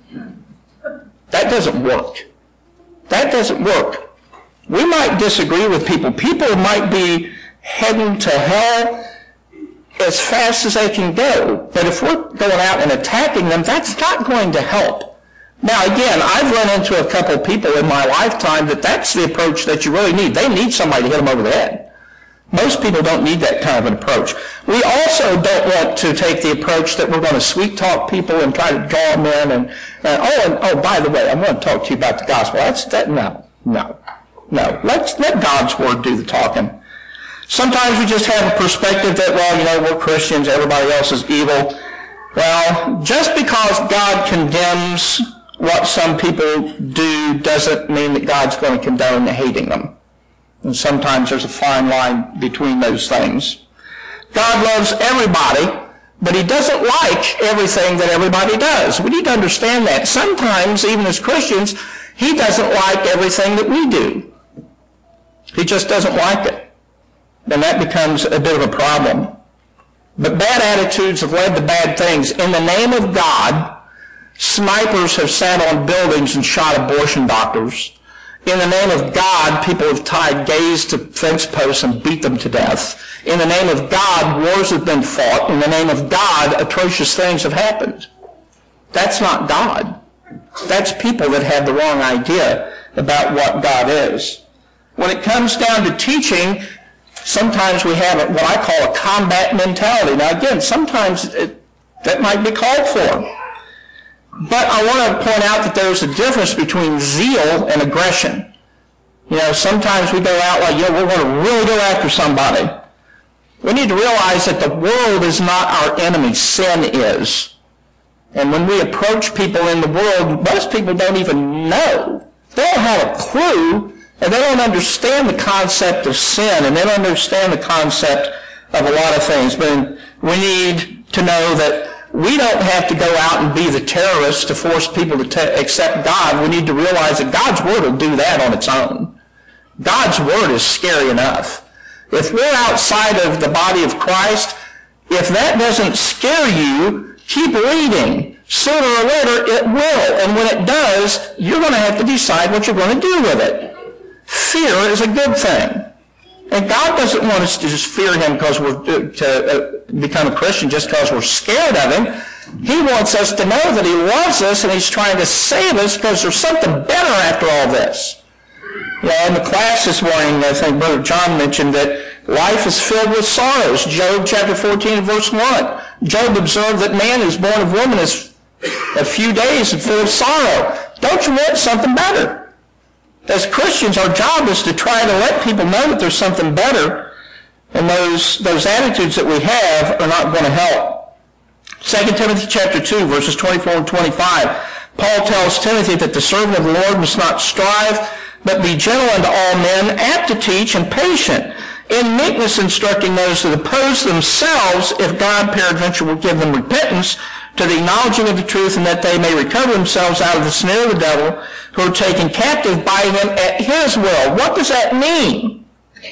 That doesn't work. That doesn't work. We might disagree with people. People might be heading to hell as fast as they can go. But if we're going out and attacking them, that's not going to help. Now, again, I've run into a couple of people in my lifetime that's the approach that you really need. They need somebody to hit them over the head. Most people don't need that kind of an approach. We also don't want to take the approach that we're going to sweet talk people and try to draw them in. And by the way, I'm going to talk to you about the gospel. No. Let God's word do the talking. Sometimes we just have a perspective that, we're Christians, everybody else is evil. Well, just because God condemns what some people do doesn't mean that God's going to condone hating them. And sometimes there's a fine line between those things. God loves everybody, but he doesn't like everything that everybody does. We need to understand that. Sometimes, even as Christians, he doesn't like everything that we do. He just doesn't like it. And that becomes a bit of a problem. But bad attitudes have led to bad things. In the name of God, snipers have sat on buildings and shot abortion doctors. In the name of God, people have tied gays to fence posts and beat them to death. In the name of God, wars have been fought. In the name of God, atrocious things have happened. That's not God. That's people that have the wrong idea about what God is. when it comes down to teaching, sometimes we have what I call a combat mentality. Now again, sometimes that might be called for. But I want to point out that there's a difference between zeal and aggression. Sometimes we go out like, we're going to really go after somebody. We need to realize that the world is not our enemy. Sin is. And when we approach people in the world, most people don't even know. They don't have a clue, and they don't understand the concept of sin, and they don't understand the concept of a lot of things. But we need to know that we don't have to go out and be the terrorists to force people to accept God. We need to realize that God's Word will do that on its own. God's Word is scary enough. If we're outside of the body of Christ, if that doesn't scare you, keep reading. Sooner or later, it will. And when it does, you're going to have to decide what you're going to do with it. Fear is a good thing. And God doesn't want us to just fear Him because to become a Christian just because we're scared of Him. He wants us to know that He loves us and He's trying to save us because there's something better after all this. In the class this morning, I think Brother John mentioned that life is filled with sorrows. Job chapter 14, verse 1. Job observed that man who's born of woman is a few days and full of sorrow. Don't you want something better? As Christians, our job is to try to let people know that there's something better, and those attitudes that we have are not going to help. 2 Timothy chapter 2, verses 24 and 25. Paul tells Timothy that the servant of the Lord must not strive, but be gentle unto all men, apt to teach, and patient, in meekness instructing those that oppose themselves, if God peradventure will give them repentance to the acknowledging of the truth, and that they may recover themselves out of the snare of the devil, who are taken captive by him at his will. What does that mean?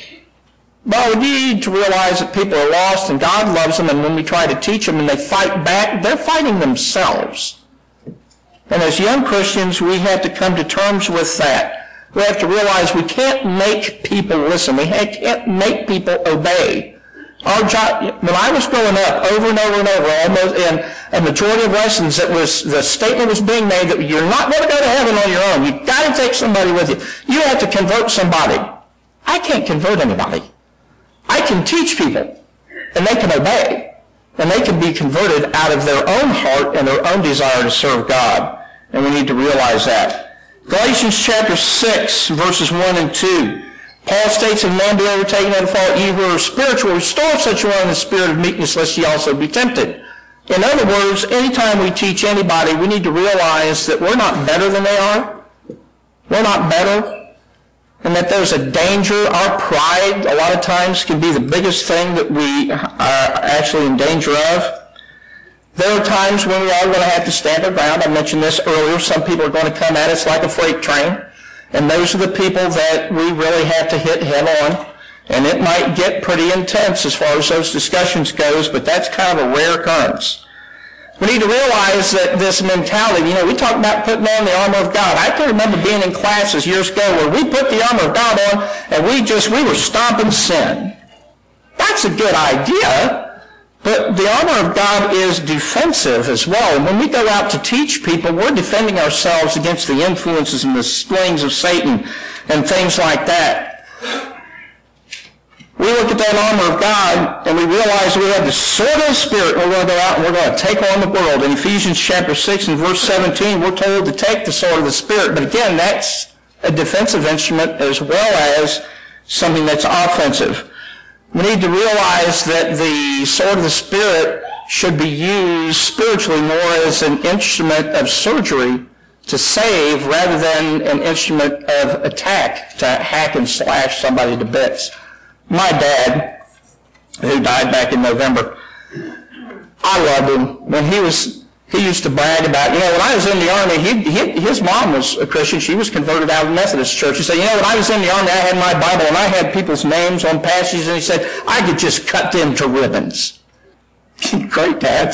Well, we need to realize that people are lost and God loves them, and when we try to teach them and they fight back, they're fighting themselves. And as young Christians, we have to come to terms with that. We have to realize we can't make people listen. We can't make people obey. Our job, when I was growing up, over and over and over, almost in a majority of lessons, the statement was being made that you're not going to go to heaven on your own. You've got to take somebody with you. You have to convert somebody. I can't convert anybody. I can teach people, and they can obey, and they can be converted out of their own heart and their own desire to serve God. And we need to realize that. Galatians chapter 6, verses 1 and 2. Paul states, "If man be overtaken in a fault, ye who are spiritual, restore such a one in the spirit of meekness, lest ye also be tempted." In other words, anytime we teach anybody, we need to realize that we're not better than they are. We're not better. And that there's a danger. Our pride, a lot of times, can be the biggest thing that we are actually in danger of. There are times when we are going to have to stand our ground. I mentioned this earlier. Some people are going to come at us like a freight train. And those are the people that we really have to hit head on. And it might get pretty intense as far as those discussions goes, but that's kind of a rare occurrence. We need to realize that this mentality, we talk about putting on the armor of God. I can remember being in classes years ago where we put the armor of God on and we were stomping sin. That's a good idea. But the armor of God is defensive as well. And when we go out to teach people, we're defending ourselves against the influences and the slings of Satan and things like that. We look at that armor of God and we realize we have the sword of the Spirit. We're going to go out and we're going to take on the world. In Ephesians chapter 6 and verse 17, we're told to take the sword of the Spirit. But again, that's a defensive instrument as well as something that's offensive. We need to realize that the sword of the Spirit should be used spiritually more as an instrument of surgery to save rather than an instrument of attack to hack and slash somebody to bits. My dad, who died back in November, I loved him. When he used to brag about, when I was in the Army, his mom was a Christian. She was converted out of the Methodist church. He said, when I was in the Army, I had my Bible, and I had people's names on passages, and he said, I could just cut them to ribbons. Great, Dad.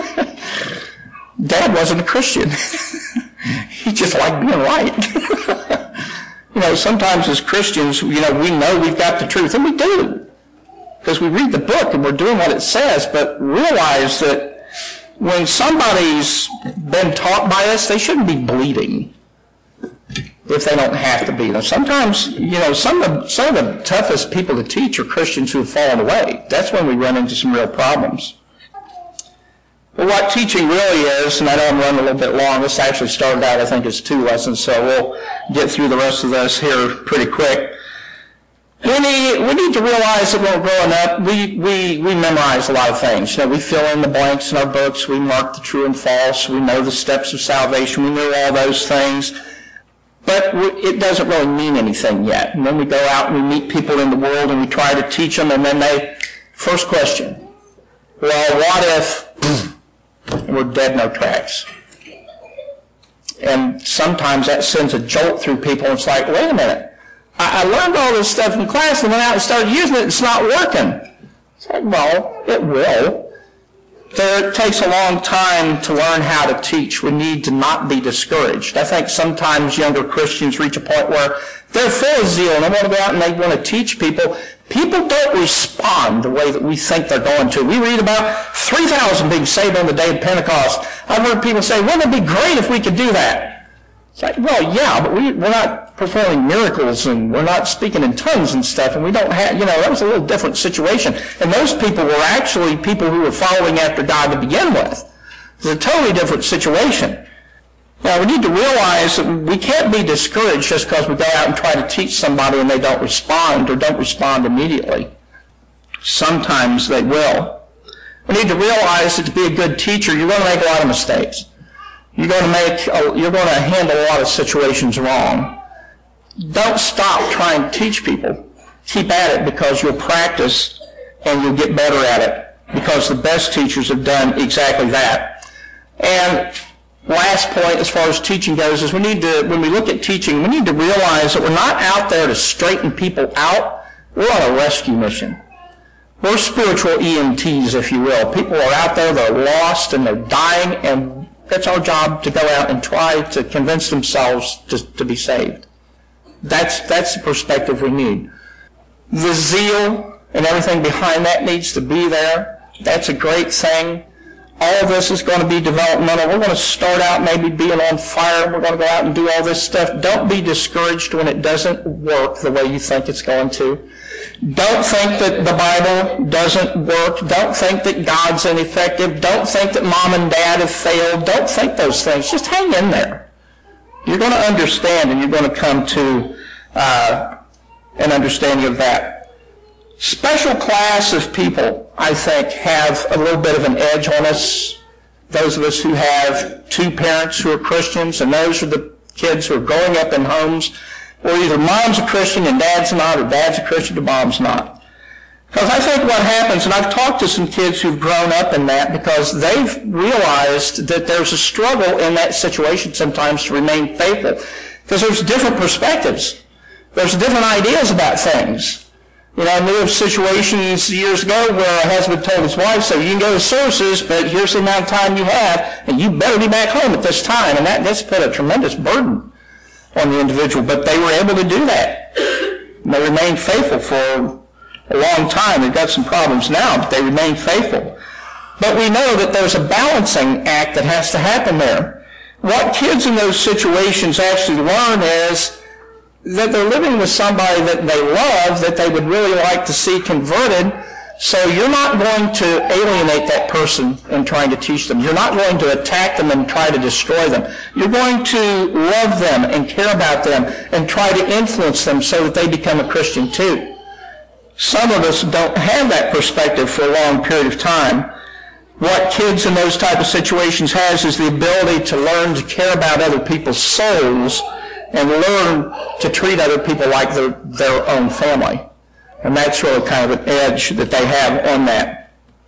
Dad wasn't a Christian. He just liked being right. Sometimes as Christians, we know we've got the truth, and we do, because we read the book and we're doing what it says, but realize that when somebody's been taught by us, they shouldn't be bleeding. if they don't have to be. Now, sometimes, some of the toughest people to teach are Christians who have fallen away. That's when we run into some real problems. But what teaching really is, and I know I'm running a little bit long, this actually started out, I think, as 2 lessons, so we'll get through the rest of this here pretty quick. We need to realize that when we're growing up, we memorize a lot of things. We fill in the blanks in our books, we mark the true and false, we know the steps of salvation, we know all those things. But it doesn't really mean anything yet. And then we go out and we meet people in the world and we try to teach them, and then first question, well, what if we're dead in our tracks? And sometimes that sends a jolt through people, and it's like, wait a minute, I learned all this stuff in class and went out and started using it, it's not working. It's like, well, it will. It takes a long time to learn how to teach. We need to not be discouraged. I think sometimes younger Christians reach a point where they're full of zeal and they want to go out and they want to teach people. People don't respond the way that we think they're going to. We read about 3,000 being saved on the day of Pentecost. I've heard people say, wouldn't it be great if we could do that? It's like, well, yeah, but we're not performing miracles and we're not speaking in tongues and stuff, and we don't have, that was a little different situation. And those people were actually people who were following after God to begin with. It's a totally different situation. Now, we need to realize that we can't be discouraged just because we go out and try to teach somebody and they don't respond or don't respond immediately. Sometimes they will. We need to realize that to be a good teacher, you're going to make a lot of mistakes. You're going to handle a lot of situations wrong. Don't stop trying to teach people. Keep at it, because you'll practice and you'll get better at it, because the best teachers have done exactly that. And last point as far as teaching goes is when we look at teaching, we need to realize that we're not out there to straighten people out. We're on a rescue mission. We're spiritual EMTs, if you will. People are out there, they're lost and they're dying, and it's our job to go out and try to convince themselves to be saved. That's the perspective we need. The zeal and everything behind that needs to be there. That's a great thing. All of this is going to be developmental. We're going to start out maybe being on fire. We're going to go out and do all this stuff. Don't be discouraged when it doesn't work the way you think it's going to. Don't think that the Bible doesn't work. Don't think that God's ineffective. Don't think that mom and dad have failed. Don't think those things. Just hang in there. You're going to understand, and you're going to come to an understanding of that. Special class of people, I think, have a little bit of an edge on us. Those of us who have two parents who are Christians, and those are the kids who are growing up in homes where either mom's a Christian and dad's not, or dad's a Christian and mom's not. Because I think what happens, and I've talked to some kids who've grown up in that, because they've realized that there's a struggle in that situation sometimes to remain faithful. Because there's different perspectives. There's different ideas about things. I knew of situations years ago where a husband told his wife, so you can go to services, but here's the amount of time you have, and you better be back home at this time. And that's put a tremendous burden on the individual. But they were able to do that. And they remained faithful for a long time. They've got some problems now, but they remain faithful. But we know that there's a balancing act that has to happen there. What kids in those situations actually learn is that they're living with somebody that they love, that they would really like to see converted. So you're not going to alienate that person in trying to teach them. You're not going to attack them and try to destroy them. You're going to love them and care about them and try to influence them so that they become a Christian too. Some of us don't have that perspective for a long period of time. What kids in those type of situations has is the ability to learn to care about other people's souls and learn to treat other people like their own family. And that's really kind of an edge that they have on that.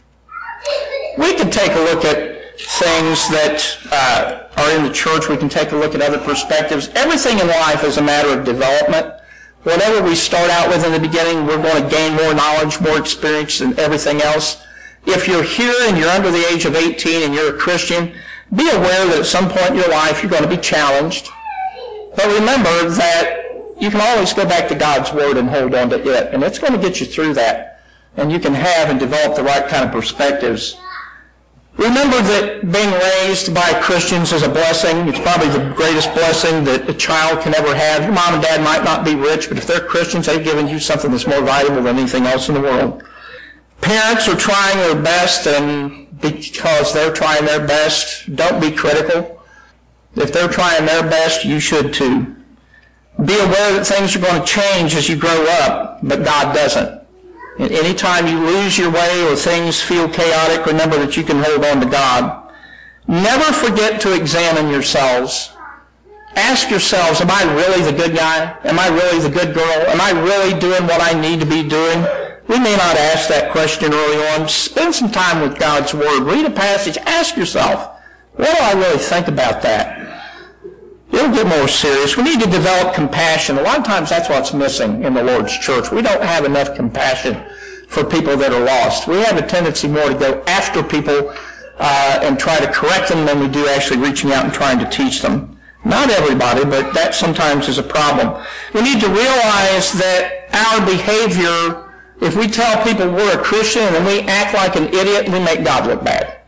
We can take a look at things that are in the church. We can take a look at other perspectives. Everything in life is a matter of development. Whatever we start out with in the beginning, we're going to gain more knowledge, more experience than everything else. If you're here and you're under the age of 18 and you're a Christian, be aware that at some point in your life you're going to be challenged. But remember that you can always go back to God's Word and hold on to it, and it's going to get you through that. And you can have and develop the right kind of perspectives. Remember that being raised by Christians is a blessing. It's probably the greatest blessing that a child can ever have. Your mom and dad might not be rich, but if they're Christians, they've given you something that's more valuable than anything else in the world. Parents are trying their best, and because they're trying their best, don't be critical. If they're trying their best, you should too. Be aware that things are going to change as you grow up, but God doesn't. And anytime you lose your way or things feel chaotic, remember that you can hold on to God. Never forget to examine yourselves. Ask yourselves, am I really the good guy? Am I really the good girl? Am I really doing what I need to be doing? We may not ask that question early on. Spend some time with God's Word. Read a passage. Ask yourself, what do I really think about that? It'll get more serious. We need to develop compassion. A lot of times that's what's missing in the Lord's church. We don't have enough compassion for people that are lost. We have a tendency more to go after people and try to correct them than we do actually reaching out and trying to teach them. Not everybody, but that sometimes is a problem. We need to realize that our behavior, if we tell people we're a Christian and we act like an idiot, we make God look bad.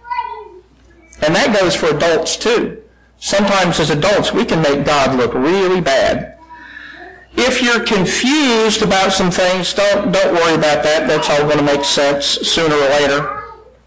And that goes for adults too. Sometimes as adults, we can make God look really bad. If you're confused about some things, don't worry about that. That's all going to make sense sooner or later.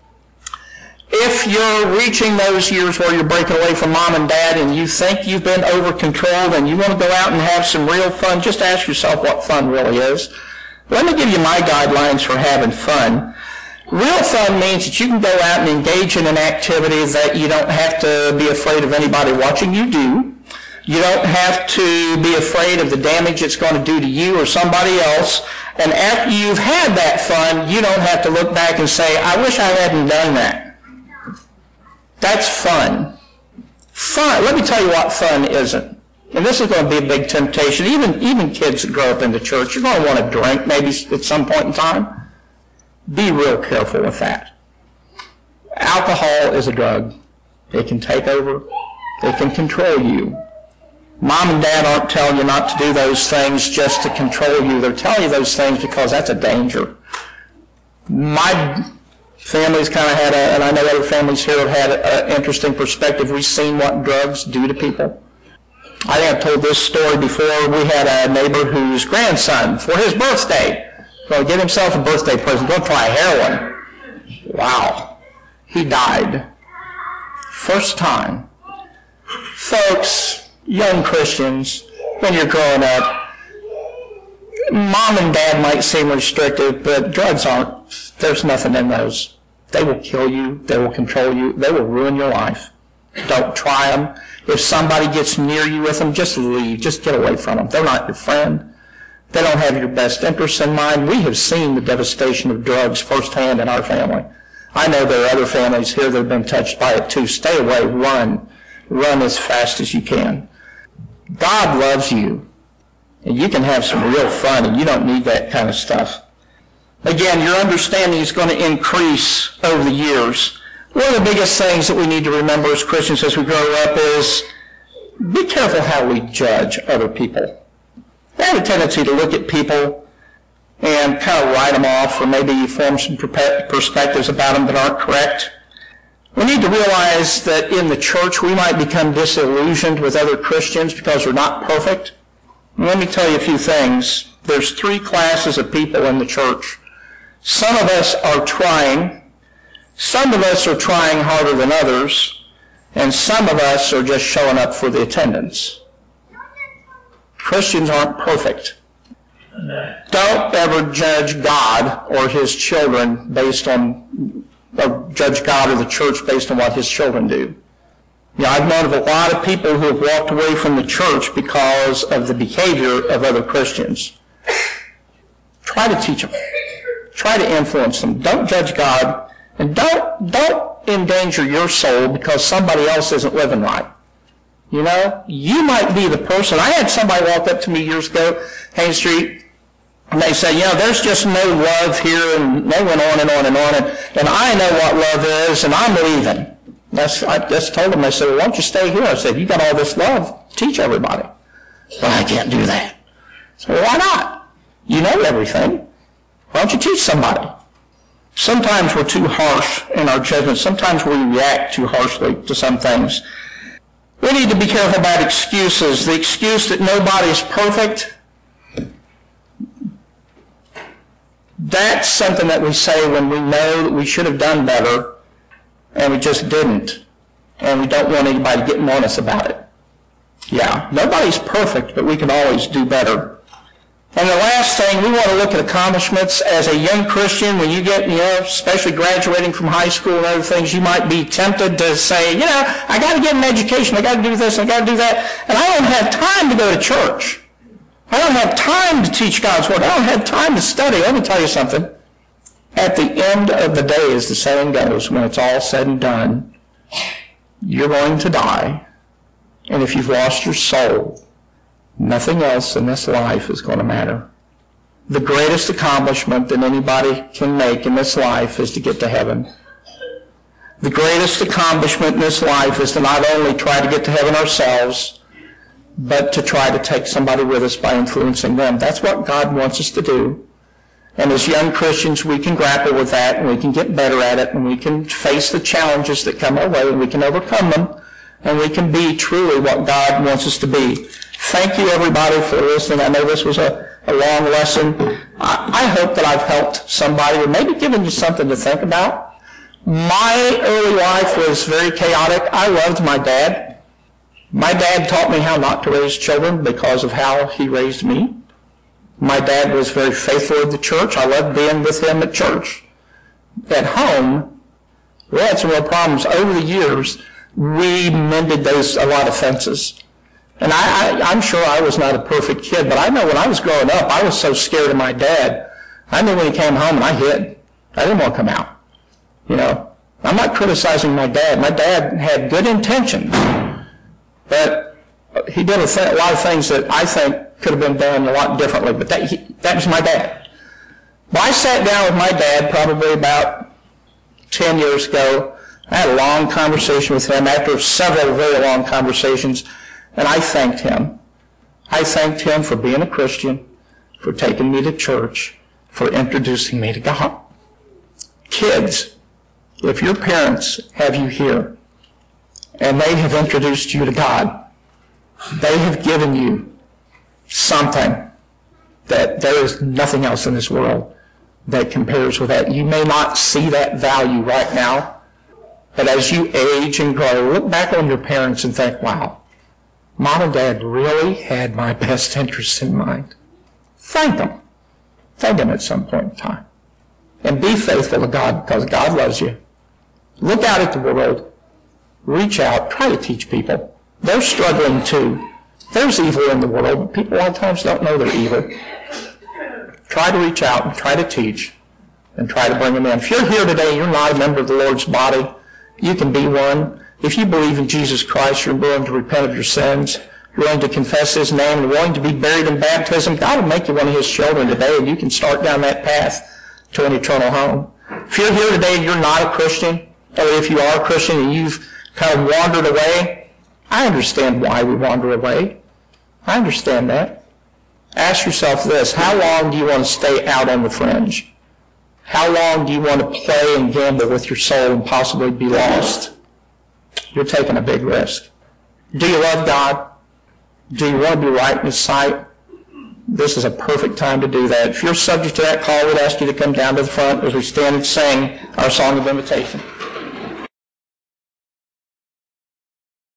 If you're reaching those years where you're breaking away from mom and dad and you think you've been over-controlled and you want to go out and have some real fun, just ask yourself what fun really is. Let me give you my guidelines for having fun. Real fun means that you can go out and engage in an activity that you don't have to be afraid of anybody watching you do. You don't have to be afraid of the damage it's going to do to you or somebody else. And after you've had that fun, you don't have to look back and say, I wish I hadn't done that. That's fun. Fun. Let me tell you what fun isn't. And this is going to be a big temptation. Even kids that grow up in the church, you're going to want to drink maybe at some point in time. Be real careful with that. Alcohol is a drug. It can take over. It can control you. Mom and dad aren't telling you not to do those things just to control you. They're telling you those things because that's a danger. My family's kind of had and I know other families here have had an interesting perspective. We've seen what drugs do to people. I think I've told this story before. We had a neighbor whose grandson, for his birthday, going to get himself a birthday present, going to try heroin. Wow. He died. First time. Folks, young Christians, when you're growing up, mom and dad might seem restrictive, but drugs aren't. There's nothing in those. They will kill you. They will control you. They will ruin your life. Don't try them. If somebody gets near you with them, just leave. Just get away from them. They're not your friend. They don't have your best interests in mind. We have seen the devastation of drugs firsthand in our family. I know there are other families here that have been touched by it too. Stay away. Run. Run as fast as you can. God loves you. And you can have some real fun, and you don't need that kind of stuff. Again, your understanding is going to increase over the years. One of the biggest things that we need to remember as Christians as we grow up is be careful how we judge other people. We have a tendency to look at people and kind of write them off or maybe form some perspectives about them that aren't correct. We need to realize that in the church we might become disillusioned with other Christians because we're not perfect. And let me tell you a few things. There's 3 classes of people in the church. Some of us are trying. Some of us are trying harder than others. And some of us are just showing up for the attendance. Christians aren't perfect. Don't ever judge God or his children or judge God or the church based on what his children do. I've known of a lot of people who have walked away from the church because of the behavior of other Christians. Try to teach them. Try to influence them. Don't judge God, and don't endanger your soul because somebody else isn't living right. You might be the person. I had somebody walk up to me years ago, Haines Street, and they said, there's just no love here, and they went on and on and on, and I know what love is, and I'm leaving. I just told them, I said, well, why don't you stay here? I said, you got all this love, teach everybody. Well, I can't do that. I said, well, why not? You know everything. Why don't you teach somebody? Sometimes we're too harsh in our judgment. Sometimes we react too harshly to some things. We need to be careful about excuses. The excuse that nobody's perfect, that's something that we say when we know that we should have done better and we just didn't. And we don't want anybody getting on us about it. Yeah, nobody's perfect, but we can always do better. And the last thing, we want to look at accomplishments. As a young Christian, when you get, especially graduating from high school and other things, you might be tempted to say, I got to get an education, I got to do this, I got to do that, and I don't have time to go to church. I don't have time to teach God's Word. I don't have time to study. Let me tell you something. At the end of the day, as the saying goes, when it's all said and done, you're going to die. And if you've lost your soul, nothing else in this life is going to matter. The greatest accomplishment that anybody can make in this life is to get to heaven. The greatest accomplishment in this life is to not only try to get to heaven ourselves, but to try to take somebody with us by influencing them. That's what God wants us to do. And as young Christians, we can grapple with that, and we can get better at it, and we can face the challenges that come our way, and we can overcome them, and we can be truly what God wants us to be. Thank you, everybody, for listening. I know this was a long lesson. I hope that I've helped somebody, or maybe given you something to think about. My early life was very chaotic. I loved my dad. My dad taught me how not to raise children because of how he raised me. My dad was very faithful at the church. I loved being with him at church. At home, we had some real problems. Over the years, we mended a lot of fences. And I'm sure I was not a perfect kid, but I know when I was growing up, I was so scared of my dad. I knew when he came home and I hid. I didn't want to come out. I'm not criticizing my dad. My dad had good intentions, but he did a lot of things that I think could have been done a lot differently, but that was my dad. Well, I sat down with my dad probably about 10 years ago. I had a long conversation with him after several very long conversations, and I thanked him. I thanked him for being a Christian, for taking me to church, for introducing me to God. Kids, if your parents have you here, and they have introduced you to God, they have given you something that there is nothing else in this world that compares with that. You may not see that value right now, but as you age and grow, look back on your parents and think, wow, Mom and Dad really had my best interests in mind. Thank them. Thank them at some point in time. And be faithful to God because God loves you. Look out at the world. Reach out. Try to teach people. They're struggling too. There's evil in the world, but people a lot of times don't know they're evil. Try to reach out and try to teach and try to bring them in. If you're here today and you're not a member of the Lord's body, you can be one. If you believe in Jesus Christ, you're willing to repent of your sins, you're willing to confess His name, and willing to be buried in baptism, God will make you one of His children today, and you can start down that path to an eternal home. If you're here today and you're not a Christian, or if you are a Christian and you've kind of wandered away, I understand why we wander away. I understand that. Ask yourself this: how long do you want to stay out on the fringe? How long do you want to play and gamble with your soul and possibly be lost? You're taking a big risk. Do you love God? Do you want to be right in His sight? This is a perfect time to do that. If you're subject to that call, we'd ask you to come down to the front as we stand and sing our song of invitation.